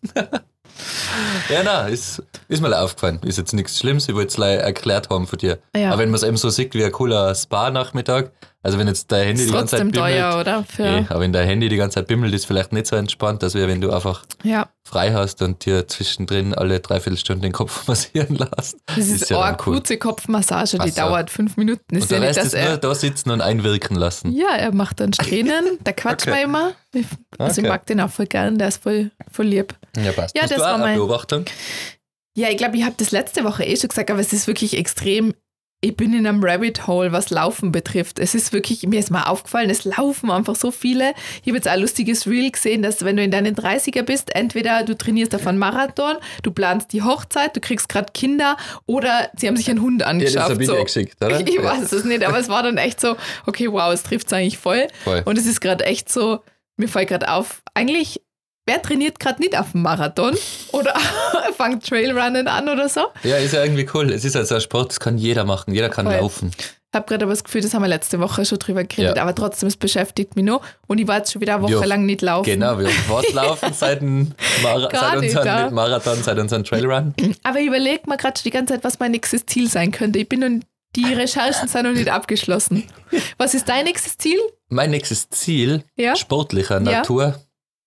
Ja, nein, ist, ist mir aufgefallen. Ist jetzt nichts Schlimmes, ich wollte es gleich erklärt haben von dir. Ja. Aber wenn man es eben so sieht wie ein cooler Spa-Nachmittag, also wenn jetzt dein Handy Ist die ganze Zeit trotzdem bimmelt, teuer, oder? Für, eh, aber wenn dein Handy die ganze Zeit bimmelt, ist vielleicht nicht so entspannt, als wäre, wenn du einfach ja, frei hast und dir zwischendrin alle dreiviertel Stunden den Kopf massieren lässt. das ist, ja oh, dann eine cool. kurze Kopfmassage, die Ach so. dauert fünf Minuten. Ist Und ja der nicht, Rest dass ist nur er. da sitzen und einwirken lassen. Ja, er macht dann Strähnen, der quatscht Okay. mir immer. Ich, also Okay. ich mag den auch voll gern, der ist voll, voll lieb. Ja, passt. Ja, Hast das du auch war eine mein- Beobachtung? Ja, ich glaube, ich habe das letzte Woche eh schon gesagt, aber es ist wirklich extrem. Ich bin in einem Rabbit Hole, was Laufen betrifft. Es ist wirklich, mir ist mal aufgefallen, es laufen einfach so viele. Ich habe jetzt auch ein lustiges Reel gesehen, dass wenn du in deinen dreißiger bist, entweder du trainierst auf einen Marathon, du planst die Hochzeit, du kriegst gerade Kinder oder sie haben sich einen Hund Ja, das angeschafft. habe ich so. dir geschickt, oder? Ich weiß es nicht, aber es war dann echt so, okay, wow, es trifft es eigentlich voll. Voll. Und es ist gerade echt so, mir fällt gerade auf, eigentlich, wer trainiert gerade nicht auf dem Marathon oder fängt Trailrunnen an oder so? Ja, ist ja irgendwie cool. Es ist halt so ein Sport, das kann jeder machen. Jeder kann Voll. laufen. Ich habe gerade aber das Gefühl, das haben wir letzte Woche schon drüber geredet, Ja. aber trotzdem, es beschäftigt mich noch. Und ich war jetzt schon wieder eine Woche Wir- lang nicht laufen. Genau, wir haben was laufen seit, dem Mara- Gar seit nicht, unserem ja. Marathon, seit unserem Trailrun. Aber ich überlege mir gerade schon die ganze Zeit, was mein nächstes Ziel sein könnte. Ich bin noch, die Recherchen sind noch nicht abgeschlossen. Was ist dein nächstes Ziel? Mein nächstes Ziel, Ja? sportlicher Ja. Natur,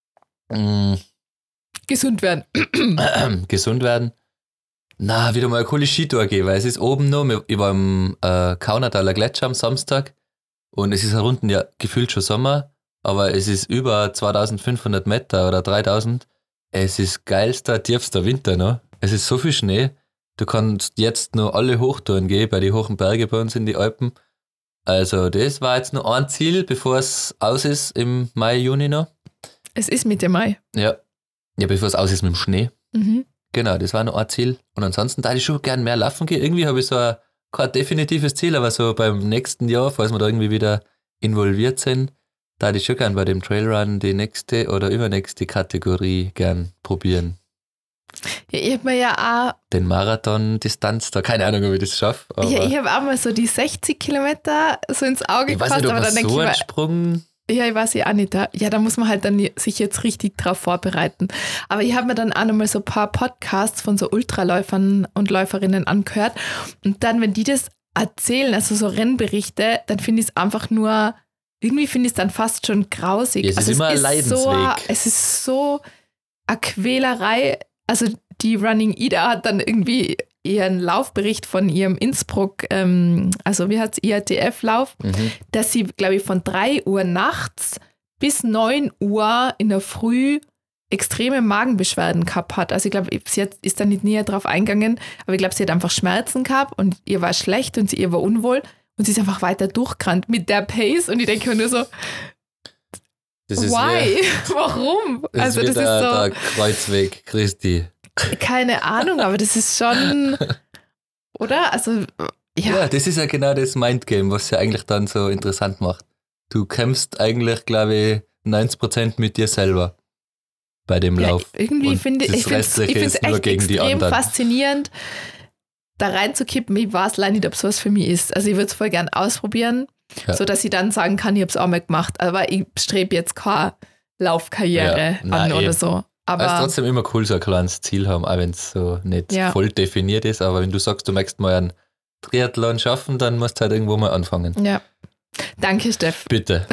mh, Gesund werden. gesund werden. Na, wieder mal eine coole Skitour gehen, weil es ist oben noch, ich war im äh, Kaunertaler Gletscher am Samstag und es ist halt unten ja gefühlt schon Sommer, aber es ist über zweitausendfünfhundert Meter oder dreitausend. Es ist geilster, tiefster Winter noch. Es ist so viel Schnee. Du kannst jetzt noch alle Hochtouren gehen, bei den hohen Bergen bei uns in die Alpen. Also das war jetzt noch ein Ziel, bevor es aus ist im Mai, Juni noch. Es ist Mitte Mai. Ja, ja bevor es aus ist mit dem Schnee. Mhm. Genau, das war noch ein Ziel. Und ansonsten da ich schon gern mehr laufen gehen. Irgendwie habe ich so ein, kein definitives Ziel, aber so beim nächsten Jahr, falls wir da irgendwie wieder involviert sind, da ich schon gern bei dem Trailrun die nächste oder übernächste Kategorie gern probieren. Ja, ich habe mir ja auch Den Marathon-Distanz, da keine Ahnung, ob ich das schaffe. Aber Ja, ich habe auch mal so die sechzig Kilometer so ins Auge ich weiß gefasst, nicht, ob aber man dann denke so ich einen mir, Sprung. ja, ich weiß ja auch nicht. Da. Ja, da muss man halt dann sich jetzt richtig drauf vorbereiten. Aber ich habe mir dann auch nochmal so ein paar Podcasts von so Ultraläufern und Läuferinnen angehört. Und dann, wenn die das erzählen, also so Rennberichte, dann finde ich es einfach nur, irgendwie finde ich es dann fast schon grausig. Ja, es ist also immer ein so, Leidensweg. es ist so eine Quälerei. Also die Running Ida hat dann irgendwie ihren Laufbericht von ihrem Innsbruck, ähm, also wie heißt es, I A T F-Lauf, Mhm. dass sie, glaube ich, von drei Uhr nachts bis neun Uhr in der Früh extreme Magenbeschwerden gehabt hat. Also ich glaube, sie hat, ist da nicht näher drauf eingegangen, aber ich glaube, sie hat einfach Schmerzen gehabt und ihr war schlecht und sie, ihr war unwohl und sie ist einfach weiter durchgerannt mit der Pace und ich denke mir nur so, Das ist why? Wie, Warum? das Also ist das wie der, ist so, der Kreuzweg Christi. keine Ahnung, aber das ist schon, oder? Also, Ja. ja, das ist ja genau das Mindgame, was ja eigentlich dann so interessant macht. Du kämpfst eigentlich, glaube ich, neunzig Prozent mit dir selber bei dem ja Lauf. irgendwie Und finde ich, das ich finde es Restliche ist nur echt gegen die extrem anderen. faszinierend, da reinzukippen. Ich weiß leider nicht, ob es was für mich ist. Also ich würde es voll gern ausprobieren, Ja. so dass ich dann sagen kann, ich habe es auch mal gemacht, aber ich strebe jetzt keine Laufkarriere Ja, nein, an oder eben. so. Aber es ist Aber trotzdem immer cool, so ein kleines Ziel haben, auch wenn es so nicht Ja. voll definiert ist. Aber wenn du sagst, du möchtest mal einen Triathlon schaffen, dann musst du halt irgendwo mal anfangen. ja. Danke, Steff. Bitte.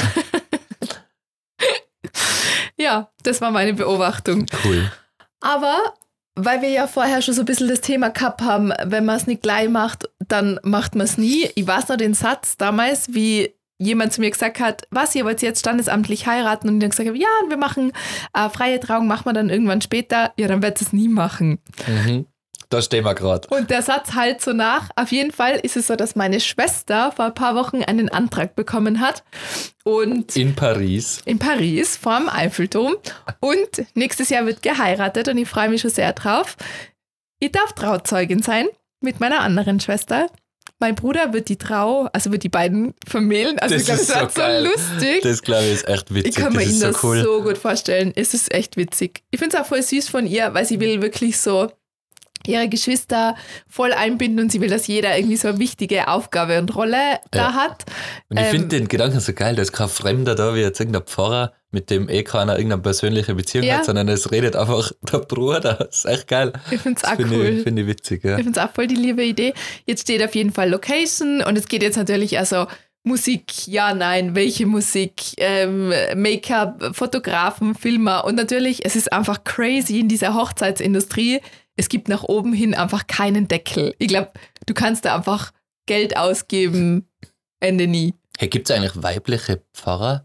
Ja, das war meine Beobachtung. Cool. Aber weil wir ja vorher schon so ein bisschen das Thema gehabt haben, wenn man es nicht gleich macht, dann macht man es nie. Ich weiß noch den Satz damals, wie jemand zu mir gesagt hat, was, ihr wollt jetzt standesamtlich heiraten? Und ich dann gesagt habe, ja, wir machen äh, freie Trauung, machen wir dann irgendwann später. Ja, dann wird es nie machen. Mhm. Da stehen wir gerade. Und der Satz halt so nach. Auf jeden Fall ist es so, dass meine Schwester vor ein paar Wochen einen Antrag bekommen hat. Und In Paris. in Paris vorm Eiffelturm. Und nächstes Jahr wird geheiratet und ich freue mich schon sehr drauf. Ich darf Trauzeugin sein mit meiner anderen Schwester. mein Bruder wird die Trau, also wird die beiden vermählen. Also Das ich glaube, ist das wird so so geil. lustig. Das glaube ich ist echt witzig. Ich kann mir das Ihnen ist so das cool. so gut vorstellen. Es ist echt witzig. Ich finde es auch voll süß von ihr, weil sie will wirklich so ihre Geschwister voll einbinden und sie will, dass jeder irgendwie so eine wichtige Aufgabe und Rolle Ja. da hat. Und ich Ähm, finde den Gedanken so geil, da ist kein Fremder da, wie jetzt irgendein Pfarrer, mit dem eh keiner irgendeine persönliche Beziehung Ja. hat, sondern es redet einfach der Bruder. Das ist echt geil. Ich finde es auch Finde cool. ich, find ich witzig, ja. Ich finde es auch voll die liebe Idee. Jetzt steht auf jeden Fall Location und es geht jetzt natürlich also Musik, ja, nein, welche Musik, ähm, Make-up, Fotografen, Filmer und natürlich, es ist einfach crazy in dieser Hochzeitsindustrie. Es gibt nach oben hin einfach keinen Deckel. Ich glaube, du kannst da einfach Geld ausgeben, Ende nie. Hey, gibt es eigentlich weibliche Pfarrer?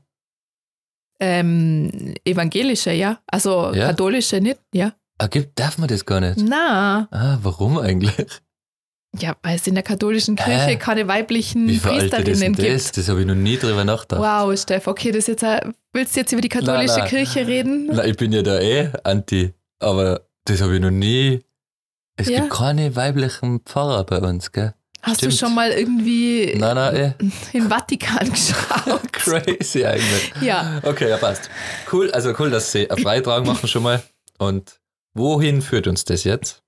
Ähm, evangelische, ja. Also Ja? katholische nicht, ja. Ah, gibt, darf man das gar nicht? Na, Ah, warum eigentlich? ja, weil es in der katholischen Kirche Hä? keine weiblichen Wie veraltet ist denn Priesterinnen das? gibt. Das habe ich noch nie drüber nachgedacht. Wow, Steff, okay, das jetzt, äh, willst du jetzt über die katholische Nein, nein. Kirche reden? Na, ich bin ja da eh anti, aber das habe ich noch nie. Es Ja? gibt keine weiblichen Pfarrer bei uns, gell? Hast stimmt. du schon mal irgendwie Nein, nein, eh. in Vatikan geschaut? Crazy eigentlich. Ja, Okay, ja, passt. Cool, also cool, dass sie einen Beitrag machen schon mal. Und wohin führt uns das jetzt?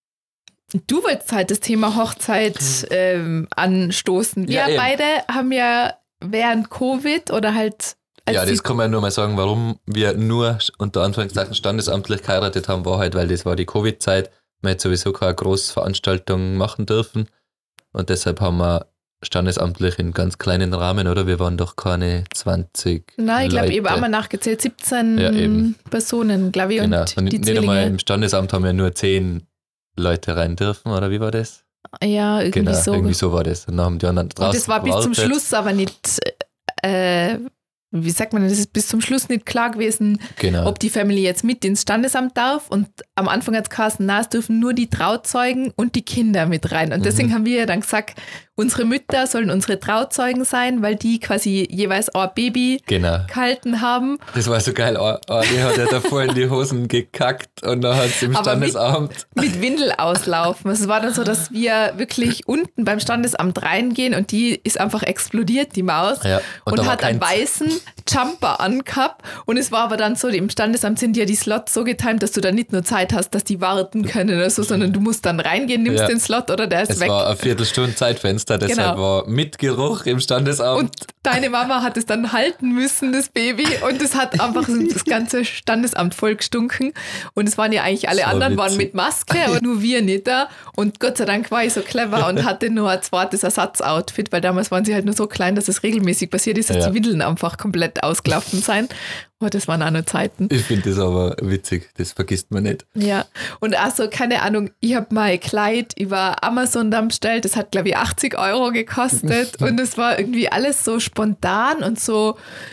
du wolltest halt das Thema Hochzeit ähm, anstoßen. Wir Ja, eben. beide haben ja während Covid oder halt als ja, die- das kann man nur mal sagen, warum wir nur unter Anführungszeichen standesamtlich geheiratet haben, war halt, weil das war die Covid-Zeit. Wir hätten sowieso keine Großveranstaltung machen dürfen. Und deshalb haben wir standesamtlich in ganz kleinen Rahmen, oder? Wir waren doch keine zwanzig Nein, ich glaube, Leute. ich habe einmal nachgezählt, siebzehn Ja, eben. Personen, glaube ich, Genau. und Und die nicht einmal Zwillinge. im Standesamt haben wir nur zehn Leute rein dürfen, oder wie war das? Ja, irgendwie Genau, so. irgendwie so war das. Und dann haben die anderen draußen Und das war bis zum gewartet. Schluss aber nicht, äh, wie sagt man, das ist bis zum Schluss nicht klar gewesen, Genau. ob die Family jetzt mit ins Standesamt darf. Und am Anfang hat es geheißen, na, es dürfen nur die Trauzeugen und die Kinder mit rein. Und deswegen Mhm. haben wir ja dann gesagt, unsere Mütter sollen unsere Trauzeugen sein, weil die quasi jeweils ein Baby Genau. gehalten haben. Das war so geil. Die hat ja davor in die Hosen gekackt und dann hat sie im Aber mit- Standesamt. Mit Windel auslaufen. Also es war dann so, dass wir wirklich unten beim Standesamt reingehen und die ist einfach explodiert, die Maus. Ja, und Und, da war hat einen kein- weißen Jumper angehabt. Und es war aber dann so, im Standesamt sind ja die Slots so getimt, dass du dann nicht nur Zeit hast, dass die warten können oder so, sondern du musst dann reingehen, nimmst Ja. den Slot oder der ist Es weg. war eine Viertelstunde Zeitfenster, deshalb Genau. war mit Geruch im Standesamt. Und deine Mama hat es dann halten müssen, das Baby. Und es hat einfach das ganze Standesamt voll gestunken. Und es waren ja eigentlich alle So anderen waren witzig. mit Maske, aber nur wir nicht da. Und Gott sei Dank war ich so clever und hatte nur ein zweites Ersatzoutfit, weil damals waren sie halt nur so klein, dass es regelmäßig passiert ist, dass Ja. die Windeln einfach komplett ausgelaufen sein. Oh, das waren auch noch Zeiten. Ich finde das aber witzig, das vergisst man nicht. Ja, und also, keine Ahnung, ich habe mein Kleid über Amazon dann bestellt, das hat, glaube ich, achtzig Euro gekostet und es war irgendwie alles so spontan und so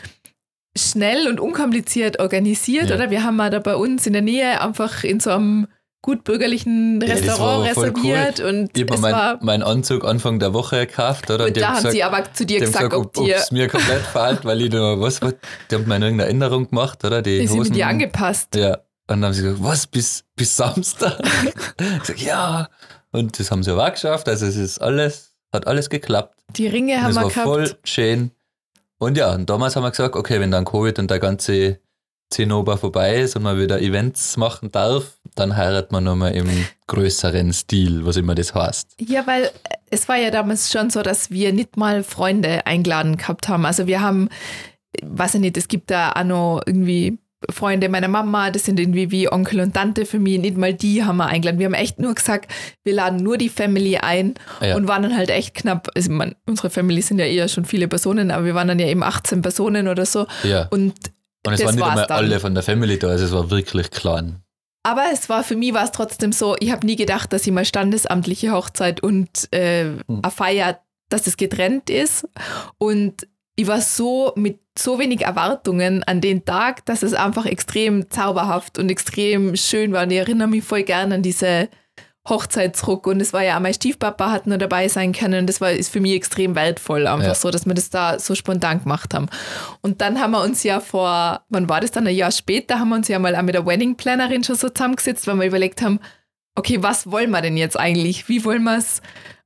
schnell und unkompliziert organisiert, Ja. oder? Wir haben mal da bei uns in der Nähe einfach in so einem gut bürgerlichen Ja, das war Restaurant aber voll reserviert und Ich habe es mir war, meinen mein Anzug Anfang der Woche gekauft, oder? und die da haben haben sie aber zu dir die haben gesagt, ob ob dir, es mir komplett verhalten, weil ich da, was, was, die haben mir irgendeine Änderung gemacht, oder? Die die sind Hosen. mit dir angepasst. Ja. Und dann haben sie gesagt, was, bis, bis Samstag? Ich sag, ja. Und das haben sie aber auch geschafft, also es ist alles, hat alles geklappt. Die Ringe Und haben es wir war gehabt. voll schön. Und ja, und damals haben wir gesagt, okay, wenn dann Covid und der ganze Zinnober vorbei ist und man wieder Events machen darf, dann heiratet man nochmal im größeren Stil, was immer das heißt. Ja, weil es war ja damals schon so, dass wir nicht mal Freunde eingeladen gehabt haben. Also wir haben, weiß ich nicht, es gibt da auch noch irgendwie Freunde meiner Mama, das sind irgendwie wie Onkel und Tante für mich, nicht mal die haben wir eingeladen. Wir haben echt nur gesagt, wir laden nur die Family ein Ja. und waren dann halt echt knapp, also ich mein, unsere Family sind ja eher schon viele Personen, aber wir waren dann ja eben achtzehn Personen oder so Ja. und Und es das waren nicht war's einmal dann. alle von der Family da, also es war wirklich klein. Aber es war für mich war es trotzdem so, ich habe nie gedacht, dass ich mal standesamtliche Hochzeit und äh, Hm. eine Feier, dass es getrennt ist. Und ich war so mit so wenig Erwartungen an den Tag, dass es einfach extrem zauberhaft und extrem schön war. Und ich erinnere mich voll gern an diese Hochzeit zurück. Und es war ja auch mein Stiefpapa hat nur dabei sein können. Und das war, ist für mich extrem wertvoll, einfach Ja. so, dass wir das da so spontan gemacht haben. Und dann haben wir uns ja vor, wann war das dann, ein Jahr später, haben wir uns ja mal auch mit der Wedding Plannerin schon so zusammengesetzt, weil wir überlegt haben, okay, was wollen wir denn jetzt eigentlich? Wie wollen wir es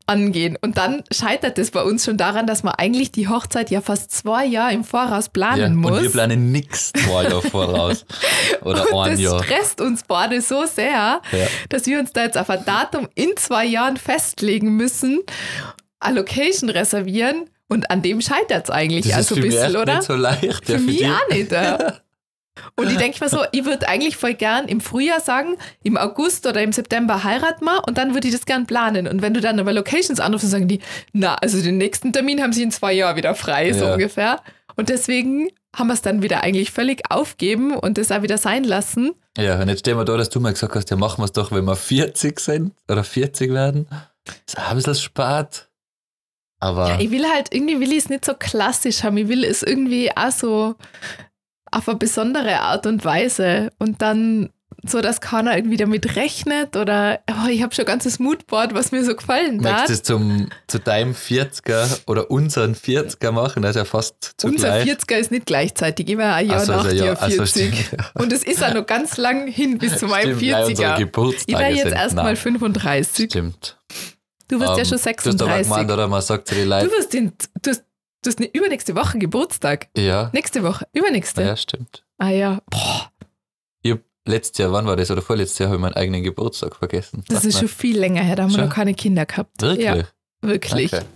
angehen. Und dann scheitert es bei uns schon daran, dass man eigentlich die Hochzeit ja fast zwei Jahre im Voraus planen ja, muss. Und wir planen nichts zwei Jahre voraus. Oder und ein das Jahr. stresst uns beide so sehr, Ja. dass wir uns da jetzt auf ein Datum in zwei Jahren festlegen müssen, eine Location reservieren und an dem scheitert es eigentlich Das also ist ein für mich bisschen, echt oder? nicht so leicht. Für ja, mich dich. auch nicht. Ja. Und ich denke mir so, ich würde eigentlich voll gern im Frühjahr sagen, im August oder im September heiraten wir und dann würde ich das gern planen. Und wenn du dann aber Locations anrufst, sagen die, na, also den nächsten Termin haben sie in zwei Jahren wieder frei, so Ja. ungefähr. Und deswegen haben wir es dann wieder eigentlich völlig aufgeben und das auch wieder sein lassen. Ja, und jetzt stehen wir da, dass du mal gesagt hast, ja, machen wir es doch, wenn wir vierzig sind oder vierzig werden. Ist auch ein bisschen spät. Aber Ja, ich will halt, irgendwie will ich es nicht so klassisch haben. Ich will es irgendwie auch so auf eine besondere Art und Weise und dann so, dass keiner irgendwie damit rechnet oder oh, ich habe schon ein ganzes Moodboard, was mir so gefallen möchtest hat. du es zum, zu deinem vierziger oder unseren vierziger machen? Das ist ja fast Unser zugleich. vierziger ist nicht gleichzeitig, ich war ein Jahr Ach so, nach also, ja, dir also vierzig. stimmt. Und es ist auch noch ganz lang hin bis zu meinem Stimmt, ja, unsere vierziger. Ich Geburtstage wäre jetzt sind erst mal nah. fünfunddreißig. Stimmt. Du wirst ja Ähm, schon Du hast aber sechsunddreißig. gemeint, oder? Man sagt zu den Leuten, Du wirst in, du hast, du hast eine übernächste Woche Geburtstag. ja, Nächste Woche, übernächste. ja, stimmt. Ah ja, boah, Ich hab letztes Jahr, wann war das? Oder vorletztes Jahr habe ich meinen eigenen Geburtstag vergessen. das Sagt ist man. schon viel länger her, da haben wir Schon? noch keine Kinder gehabt. Wirklich? Ja, wirklich. Okay.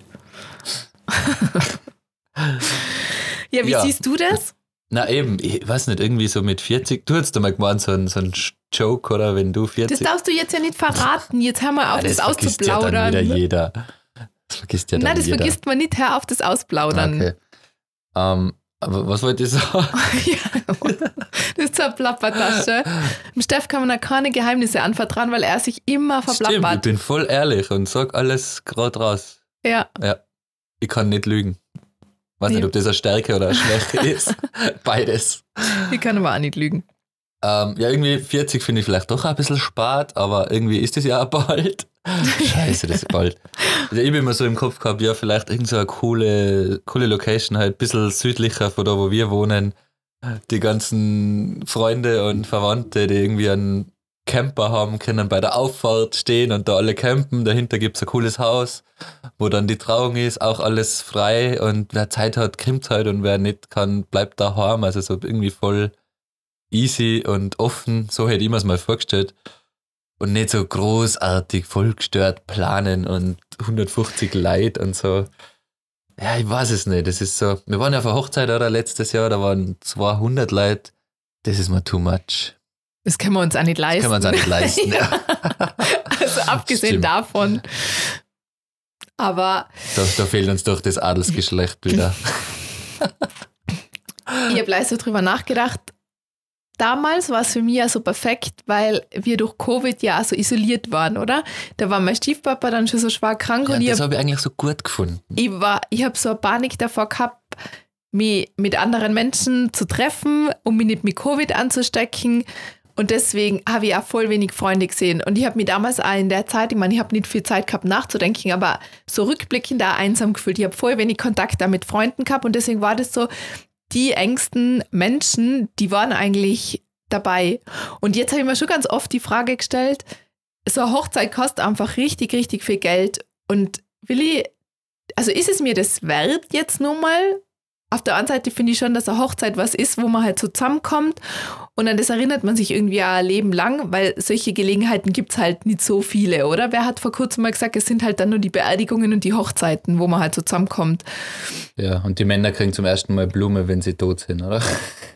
Ja, wie Ja. siehst du das? Na eben, ich weiß nicht, irgendwie so mit vierzig. Du hättest da mal gemeint, so ein, so ein Joke, oder wenn du Das vierzig. darfst du jetzt ja nicht verraten. Jetzt hör mal auf, Ah, das, vergisst ja dann auszuplaudern. wieder jeder. Das vergisst ja dann Nein, das jeder. vergisst man nicht, hör auf, das ausplaudern. Okay. Ähm, aber was wollte ich sagen? Ja, das ist so eine Plappertasche. Dem Steff kann man auch keine Geheimnisse anvertrauen, weil er sich immer Stimmt, ich verplappert. bin voll ehrlich und sag alles gerade raus. Ja, Ja, ich kann nicht lügen. Weiß Nee. nicht, ob das eine Stärke oder eine Schwäche ist. Beides. ich kann aber auch nicht lügen. Ähm, ja, irgendwie vierzig finde ich vielleicht doch ein bisschen spät, aber irgendwie ist das ja auch bald. Scheiße, das ist bald. Also ich habe immer so im Kopf gehabt, ja, vielleicht irgend so eine coole, coole Location, halt ein bisschen südlicher von da, wo wir wohnen. Die ganzen Freunde und Verwandte, die irgendwie einen Camper haben, können bei der Auffahrt stehen und da alle campen. Dahinter gibt es ein cooles Haus, wo dann die Trauung ist, auch alles frei und wer Zeit hat, kommt halt und wer nicht kann, bleibt daheim. Also so irgendwie voll easy und offen, so hätte ich mir es mal vorgestellt. Und nicht so großartig, voll gestört planen und hundertfünfzig Leute und so. Ja, ich weiß es nicht. Das ist so, wir waren ja auf einer Hochzeit, oder, letztes Jahr, da waren zweihundert Leute. Das ist mir too much. Das können wir uns auch nicht Das leisten. kann man uns auch nicht leisten. Ja. Also abgesehen Stimmt. davon. Aber Da, da fehlt uns doch das Adelsgeschlecht wieder. ich habe leider so drüber nachgedacht. Damals war es für mich ja so perfekt, weil wir durch Covid ja auch so isoliert waren, oder? Da war mein Stiefpapa dann schon so schwer krank Ja, und ich das habe habe ich eigentlich so gut gefunden. ich war, ich habe so eine Panik davor gehabt, mich mit anderen Menschen zu treffen, um mich nicht mit Covid anzustecken. Und deswegen habe ich auch voll wenig Freunde gesehen. Und ich habe mich damals auch in der Zeit, ich meine, ich habe nicht viel Zeit gehabt nachzudenken, aber so rückblickend auch einsam gefühlt. Ich habe voll wenig Kontakt da mit Freunden gehabt und deswegen war das so, die engsten Menschen, die waren eigentlich dabei. Und jetzt habe ich mir schon ganz oft die Frage gestellt, so eine Hochzeit kostet einfach richtig, richtig viel Geld. Und will ich, also ist es mir das wert jetzt nur mal? Auf der anderen Seite finde ich schon, dass eine Hochzeit was ist, wo man halt so zusammenkommt und an das erinnert man sich irgendwie auch ein Leben lang, weil solche Gelegenheiten gibt es halt nicht so viele, oder? Wer hat vor kurzem mal gesagt, es sind halt dann nur die Beerdigungen und die Hochzeiten, wo man halt so zusammenkommt. Ja, und die Männer kriegen zum ersten Mal Blume, wenn sie tot sind, oder?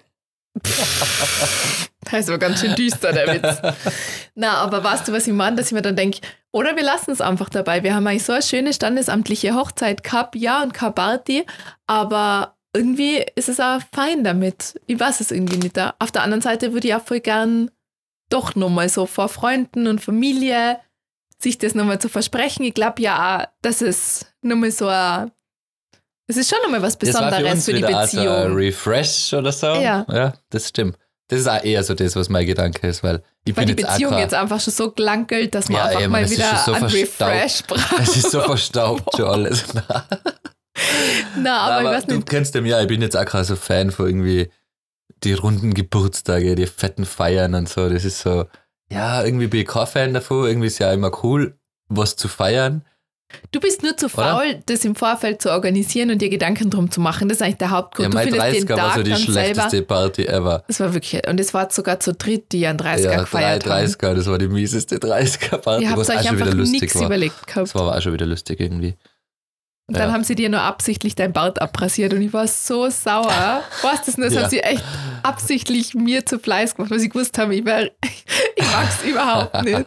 Das war ganz schön düster, der Witz. Na, aber weißt du, was ich meine, dass ich mir dann denke, oder wir lassen es einfach dabei. Wir haben eigentlich so eine schöne standesamtliche Hochzeit gehabt, ja, und keine Party, aber irgendwie ist es auch fein damit. Ich weiß es irgendwie nicht. Auf der anderen Seite würde ich auch voll gern doch nochmal so vor Freunden und Familie sich das nochmal zu versprechen. Ich glaube ja auch, dass es nochmal so ein, es ist schon nochmal was Besonderes für, für die wieder auch so ein Beziehung. Refresh oder so. Ja. Ja, das stimmt. Das ist auch eher so das, was mein Gedanke ist, weil ich Weil bin die jetzt Beziehung auch kein- jetzt einfach schon so gelankelt, dass man Ja, einfach eben, mal es ist wieder schon so ein verstaubt. Refresh braucht. Es ist so verstaubt schon alles. Nein. Na, aber, aber ich weiß du nicht. kennst ja mich, ja, ich bin jetzt auch kein so Fan von irgendwie die runden Geburtstage, die fetten Feiern und so. Das ist so, ja, irgendwie bin ich kein Fan davon. Irgendwie ist ja immer cool, was zu feiern. Du bist nur zu faul, oder? Das im Vorfeld zu organisieren und dir Gedanken drum zu machen. Das ist eigentlich der Hauptgrund. Ja, du mein findest den dreißiger war so die dann schlechteste selber, Party ever. Das war wirklich, und es war sogar zu dritt, die an dreißiger ja, gefeiert haben. dreißiger, das war die mieseste dreißiger-Party. Ihr habt was euch auch schon einfach wieder lustig nichts war. überlegt gehabt. Das war aber auch schon wieder lustig irgendwie. Und dann ja. haben sie dir nur absichtlich dein Bart abrasiert und ich war so sauer. Weißt du, das ja. haben sie echt absichtlich mir zu Fleiß gemacht, weil sie gewusst haben, ich, wär, ich mag es überhaupt nicht.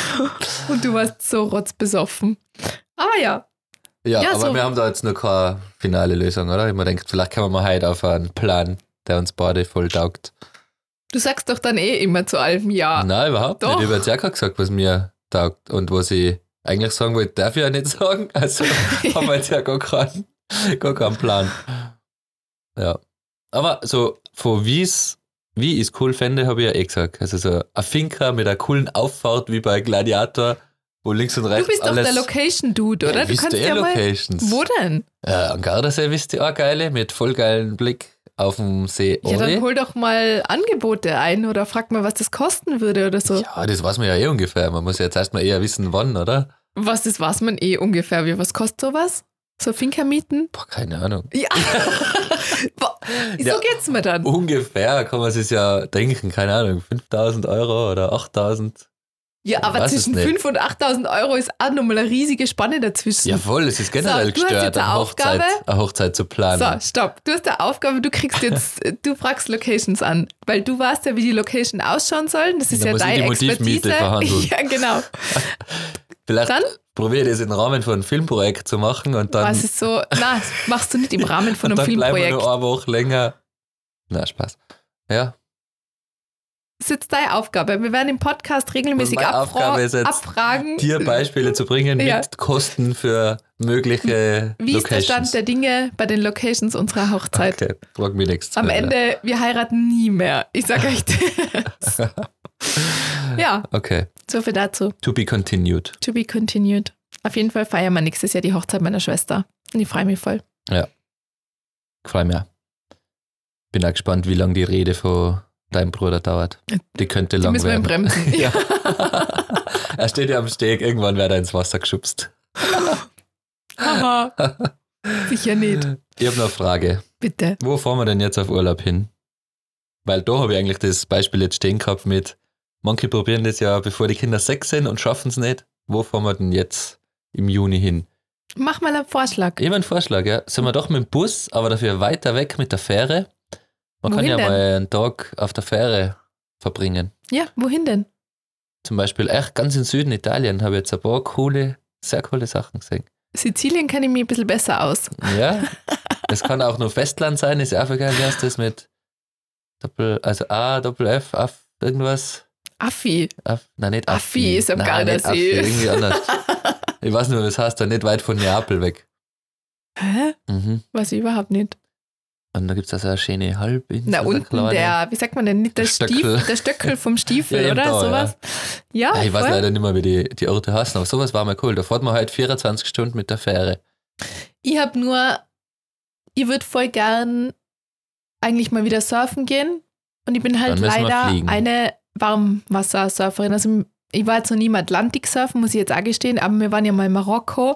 Und du warst so rotzbesoffen. Aber ja. Ja, ja aber so. wir haben da jetzt noch keine finale Lösung, oder? Ich mir denke, vielleicht können wir mal heute auf einen Plan, der uns beide voll taugt. Du sagst doch dann eh immer zu allem Ja. Nein, überhaupt doch. nicht. Ich habe jetzt ja gerade gesagt, was mir taugt und was ich eigentlich sagen wollte, darf ich ja nicht sagen. Also haben wir jetzt ja gar keinen, gar keinen Plan. Ja. Aber so von wie's, wie ich es cool fände, habe ich ja eh gesagt. Also so ein Finca mit einer coolen Auffahrt wie bei Gladiator, wo links und rechts Du bist alles... doch der Location-Dude, oder? Ja, du wisst kannst ihr ja mal... Locations. Wo denn? Ja, am Gardasee wisst ihr auch geile, mit voll geilen Blick auf dem See. Ja, dann hol doch mal Angebote ein oder frag mal, was das kosten würde oder so. Ja, das weiß man ja eh ungefähr. Man muss ja jetzt erstmal eher wissen, wann, oder? Was, das weiß man eh ungefähr. Wie, was kostet sowas? So Finca mieten? Boah, keine Ahnung. Ja. Boah, so Ja. geht's mir dann. Ungefähr kann man sich ja denken, keine Ahnung, fünftausend Euro oder achttausend. Ja, aber weiß es zwischen nicht. fünftausend und achttausend Euro ist auch nochmal eine riesige Spanne dazwischen. Ja voll, es ist generell So, du hast gestört, jetzt eine eine Hochzeit, Aufgabe. eine Hochzeit zu planen. So, stopp. Du hast eine Aufgabe, du kriegst jetzt, du fragst Locations an, weil du weißt ja, wie die Location ausschauen sollen. Das ist Dann ja muss ich deine die Motivmiete Expertise. verhandeln. Ja, genau. Vielleicht Dann? probiere ich das im Rahmen von einem Filmprojekt zu machen und dann, Was ist so, nein, das machst du nicht im Rahmen von und einem dann bleiben wir Filmprojekt. nur eine Woche länger. Na, Spaß. Ja, Das ist jetzt deine Aufgabe. Wir werden im Podcast regelmäßig meine abfra- Aufgabe ist jetzt, abfragen. dir Beispiele zu bringen Ja. mit Kosten für mögliche Wie ist der Locations. Stand der Dinge bei den Locations unserer Hochzeit? Okay, frag mich nichts. Am Ende, wir heiraten nie mehr. Ich sage euch das. Ja, Okay, so viel dazu. to be continued. To be continued. Auf jeden Fall feiern wir nächstes Jahr die Hochzeit meiner Schwester. Und ich freue mich voll. Freue mich auch. Bin auch gespannt, wie lange die Rede von deinem Bruder dauert. Die könnte Die lang müssen wir werden. bremsen. Ja. Er steht ja am Steg, irgendwann wird er ins Wasser geschubst. Haha. Sicher nicht. Ich habe noch eine Frage. Bitte. Wo fahren wir denn jetzt auf Urlaub hin? Weil da habe ich eigentlich das Beispiel jetzt stehen gehabt mit, manche probieren das ja, bevor die Kinder sechs sind und schaffen es nicht. Wo fahren wir denn jetzt im Juni hin? Mach mal einen Vorschlag. Ich habe einen Vorschlag, ja. Sind wir doch mit dem Bus, aber dafür weiter weg mit der Fähre? Man kann Wohin ja denn? mal einen Tag auf der Fähre verbringen. Ja, wohin denn? Zum Beispiel echt ganz im Süden Italien habe ich jetzt ein paar coole, sehr coole Sachen gesehen. Sizilien kenne ich mir ein bisschen besser aus. Ja, es kann auch nur Festland sein, ist ja auch für geil, wie heißt das mit Doppel, also A, Doppel F, F, irgendwas. Affi. Aff, nein, nicht Affi. Affi ist am Nein, nicht Affi, Gardasee. irgendwie anders. Ich weiß nur, das heißt da nicht weit von Neapel weg. Hä? Mhm. Weiß ich überhaupt nicht. Und da gibt es also eine schöne Halbinsel. Na, eine unten kleine. der, wie sagt man denn, nicht der, Der Stöckel. Stiefel, der Stöckel vom Stiefel, Ja, eben oder? da, Sowas. Ja, Ja, ich weiß voll. leider nicht mehr, wie die, die Orte heißen, aber sowas war mal cool. Da fährt man halt vierundzwanzig Stunden mit der Fähre. Ich habe nur, ich würde voll gern eigentlich mal wieder surfen gehen. Und ich bin halt Dann müssen wir leider fliegen. eine Warmwassersurferin. Also ich war jetzt noch nie im Atlantik surfen, muss ich jetzt auch gestehen, aber wir waren ja mal in Marokko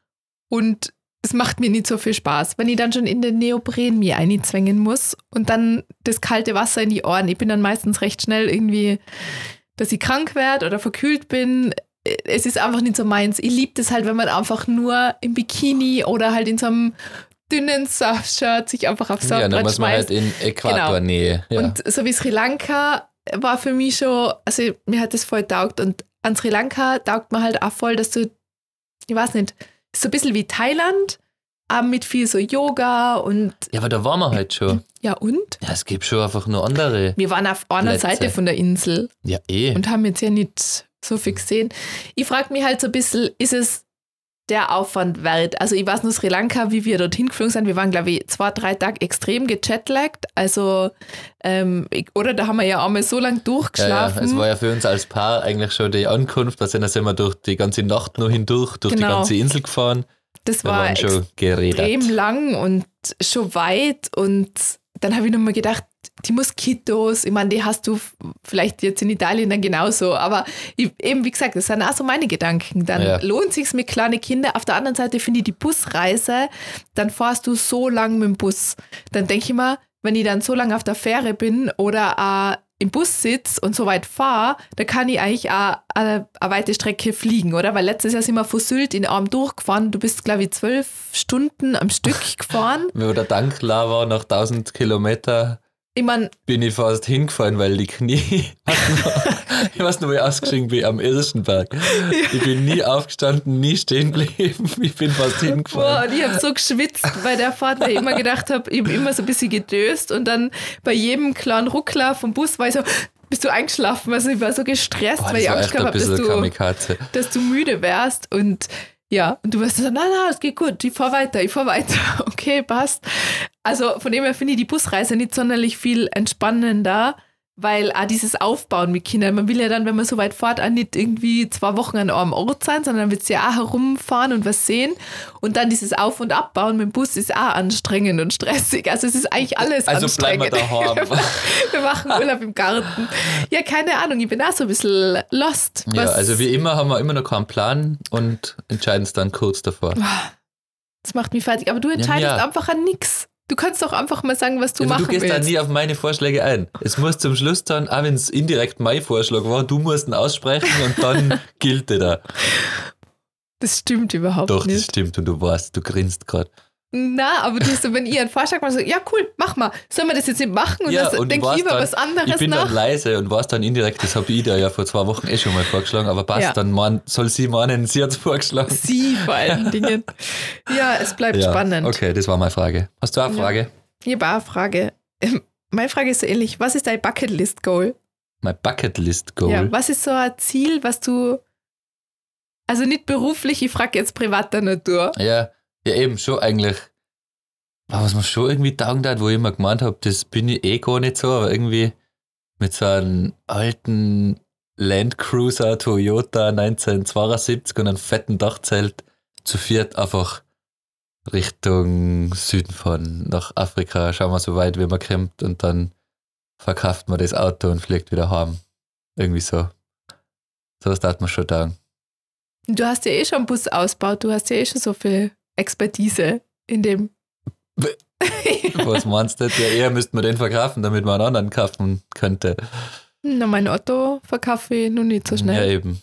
und es macht mir nicht so viel Spaß, wenn ich dann schon in den Neopren mir einzwängen muss und dann das kalte Wasser in die Ohren. Ich bin dann meistens recht schnell irgendwie, dass ich krank werde oder verkühlt bin. Es ist einfach nicht so meins. Ich liebe das halt, wenn man einfach nur im Bikini oder halt in so einem dünnen Surfshirt sich einfach aufs Ja, dann Surfbrett muss man halt schmeißt. in Äquatornähe. Ja. Und so wie Sri Lanka war für mich schon, also mir hat das voll taugt. Und an Sri Lanka taugt man halt auch voll, dass du, ich weiß nicht, ist so ein bisschen wie Thailand, aber mit viel so Yoga und ja, aber da waren wir halt schon. ja und? Ja, es gibt schon einfach nur andere. Wir waren auf einer Plätze. Seite von der Insel Ja, eh. und haben jetzt ja nicht so viel gesehen. Ich frage mich halt so ein bisschen, ist es der Aufwand wert? Also ich weiß nur Sri Lanka, wie wir dorthin geflogen sind. Wir waren, glaube ich, zwei, drei Tage extrem gejetlaggt. Also, ähm, ich, oder da haben wir ja einmal so lange Ja, ja, durchgeschlafen. es war ja für uns als Paar eigentlich schon die Ankunft, da sind wir durch die ganze Nacht noch hindurch, durch die Genau. ganze Insel gefahren. das Wir war waren schon extrem geredet. lang und schon weit. Und dann habe ich nochmal gedacht, die Moskitos, ich meine, die hast du vielleicht jetzt in Italien dann genauso, aber ich, eben wie gesagt, das sind auch so meine Gedanken. Dann ja. lohnt sich's mit kleinen Kindern. Auf der anderen Seite finde ich die Busreise, dann fährst du so lang mit dem Bus. Dann denke ich mir, wenn ich dann so lange auf der Fähre bin oder äh, im Bus sitze und so weit fahre, da kann ich eigentlich auch eine, eine weite Strecke fliegen, oder? Weil letztes Jahr sind wir von Sylt in Arm durchgefahren. Du bist, glaube ich, zwölf Stunden am Stück gefahren. Wo der Tank leer war nach tausend Kilometer, ich mein, bin ich fast hingefallen, weil die Knie ich weiß noch, wo ich ausgestiegen bin, am Irschenberg. Ja. Ich bin nie aufgestanden, nie stehen geblieben. Ich bin fast hingefallen. Boah, und ich habe so geschwitzt bei der Fahrt, weil ich immer gedacht habe, ich habe immer so ein bisschen gedöst und dann bei jedem kleinen Ruckler vom Bus war ich so, bist du eingeschlafen? Also ich war so gestresst, Boah, weil ich Angst gehabt habe, dass du, dass du müde wärst und ja, und du warst so, nein, nein, es geht gut, ich fahr weiter, ich fahr weiter. Okay, passt. Also von dem her finde ich die Busreise nicht sonderlich viel entspannender, weil auch dieses Aufbauen mit Kindern, man will ja dann, wenn man so weit fährt, auch nicht irgendwie zwei Wochen an einem Ort sein, sondern wird ja auch herumfahren und was sehen. Und dann dieses Auf- und Abbauen mit dem Bus ist auch anstrengend und stressig. Also es ist eigentlich alles also anstrengend. Also bleiben wir daheim. Wir machen Urlaub im Garten. Ja, keine Ahnung, ich bin auch so ein bisschen lost. Ja, also wie immer haben wir immer noch keinen Plan und entscheiden es dann kurz davor. Das macht mich fertig. Aber du entscheidest ja, ja. einfach an nichts. Du kannst doch einfach mal sagen, was du also machen willst. Du gehst willst. da nie auf meine Vorschläge ein. Es muss zum Schluss dann, auch wenn es indirekt mein Vorschlag war, du musst ihn aussprechen und dann gilt er da. Das stimmt überhaupt Doch, nicht. Doch, das stimmt und du weißt, du grinst gerade. Na, aber das, wenn ihr einen Vorschlag macht, so, ja cool, mach mal. Sollen wir das jetzt nicht machen? Und ja, das denke ich über dann, was anderes nach. Ich bin nach. dann leise und war dann indirekt, das habe ich dir ja vor zwei Wochen eh schon mal vorgeschlagen, aber passt, ja. dann man, soll sie meinen, sie hat es vorgeschlagen. Sie vor allen Dingen. Ja, es bleibt ja, spannend. Okay, das war meine Frage. Hast du auch eine Frage? Ja. Ich habe auch eine Frage. Meine Frage ist so ähnlich. Was ist dein Bucketlist-Goal? Mein Bucketlist-Goal? Ja, was ist so ein Ziel, was du, also nicht beruflich, ich frage jetzt privater Natur. Ja, ja eben schon eigentlich, was mir schon irgendwie taugt hat, wo ich immer gemeint habe, das bin ich eh gar nicht so, aber irgendwie mit so einem alten Land Cruiser Toyota neunzehnhundertzweiundsiebzig und einem fetten Dachzelt zu viert einfach Richtung Süden fahren, nach Afrika, schauen wir so weit, wie man kommt und dann verkauft man das Auto und fliegt wieder heim. Irgendwie so. So was darf man schon taugen. Du hast ja eh schon einen Bus ausgebaut, du hast ja eh schon so viel Expertise in dem. Was meinst du? Ja, eher müsste man den verkaufen, damit man einen anderen kaufen könnte. Na, mein Auto verkaufe ich noch nicht so schnell. Ja, eben.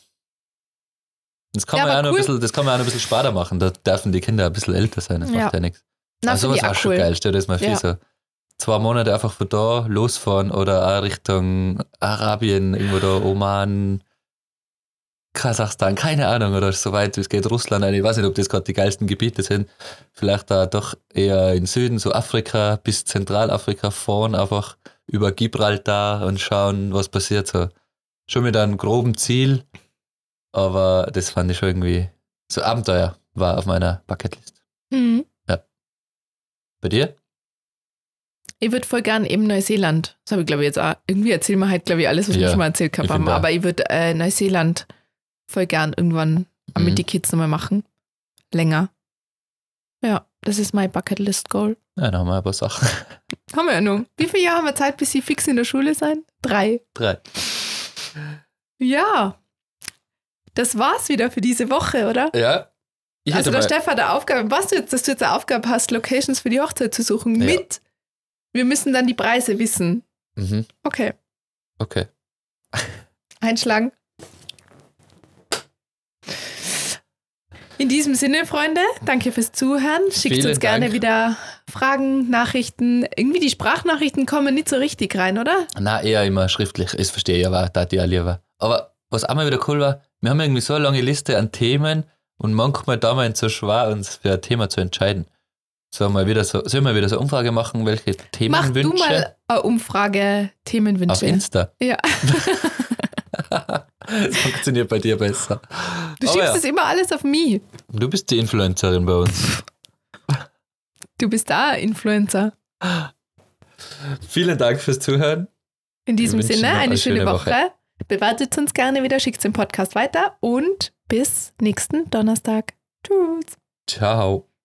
Das kann, ja, man ja auch noch cool. ein bisschen, das kann man auch noch ein bisschen später machen, da dürfen die Kinder ein bisschen älter sein, das ja. macht ja nichts. Na, aber sowas auch auch schon cool. geil, stell dir das mal vor, ja. so zwei Monate einfach von da losfahren oder auch Richtung Arabien, irgendwo da, Oman, Kasachstan, keine Ahnung, oder so weit es geht, Russland, ich weiß nicht, ob das gerade die geilsten Gebiete sind, vielleicht da doch eher in Süden, so Afrika bis Zentralafrika fahren, einfach über Gibraltar und schauen, was passiert, so schon mit einem groben Ziel, aber das fand ich schon irgendwie, so Abenteuer war auf meiner Bucketlist. Mhm. Ja. Bei dir? Ich würde voll gern eben Neuseeland, das habe ich glaube ich jetzt auch, irgendwie erzählen wir halt glaube ich alles, was Ja, wir schon mal erzählt gehabt haben, aber ich würde äh, Neuseeland voll gern irgendwann mhm. mit die Kids nochmal machen. Länger. Ja, das ist mein Bucketlist-Goal. Ja, dann haben wir ein paar Sachen. Haben wir ja noch. Wie viele Jahre haben wir Zeit, bis sie fix in der Schule sein? Drei. Drei. Ja. Das war's wieder für diese Woche, oder? Ja. Ich also der Stefan der Aufgabe, was du jetzt, dass du jetzt eine Aufgabe hast, Locations für die Hochzeit zu suchen, ja. mit, wir müssen dann die Preise wissen. Mhm. Okay. Okay. Einschlagen. In diesem Sinne, Freunde, danke fürs Zuhören. Schickt Vielen uns gerne Dank. wieder Fragen, Nachrichten. Irgendwie die Sprachnachrichten kommen nicht so richtig rein, oder? Na, eher immer schriftlich. Das verstehe ich aber, da die auch lieber. Aber was auch mal wieder cool war, wir haben irgendwie so eine lange Liste an Themen und manchmal da mal so schwer, uns für ein Thema zu entscheiden. Sollen wir wieder so, sollen wir wieder so eine Umfrage machen, welche Themenwünsche? Mach du mal eine Umfrage, Themenwünsche. Auf Insta? Ja. Das funktioniert bei dir besser. Du Aber schiebst ja. das immer alles auf mich. Du bist die Influencerin bei uns. Du bist da Influencer. Vielen Dank fürs Zuhören. In diesem Wir wünschen Sinne, noch eine, eine schöne, schöne Woche. Woche. Bewertet uns gerne wieder, schickt den Podcast weiter und bis nächsten Donnerstag. Tschüss. Ciao.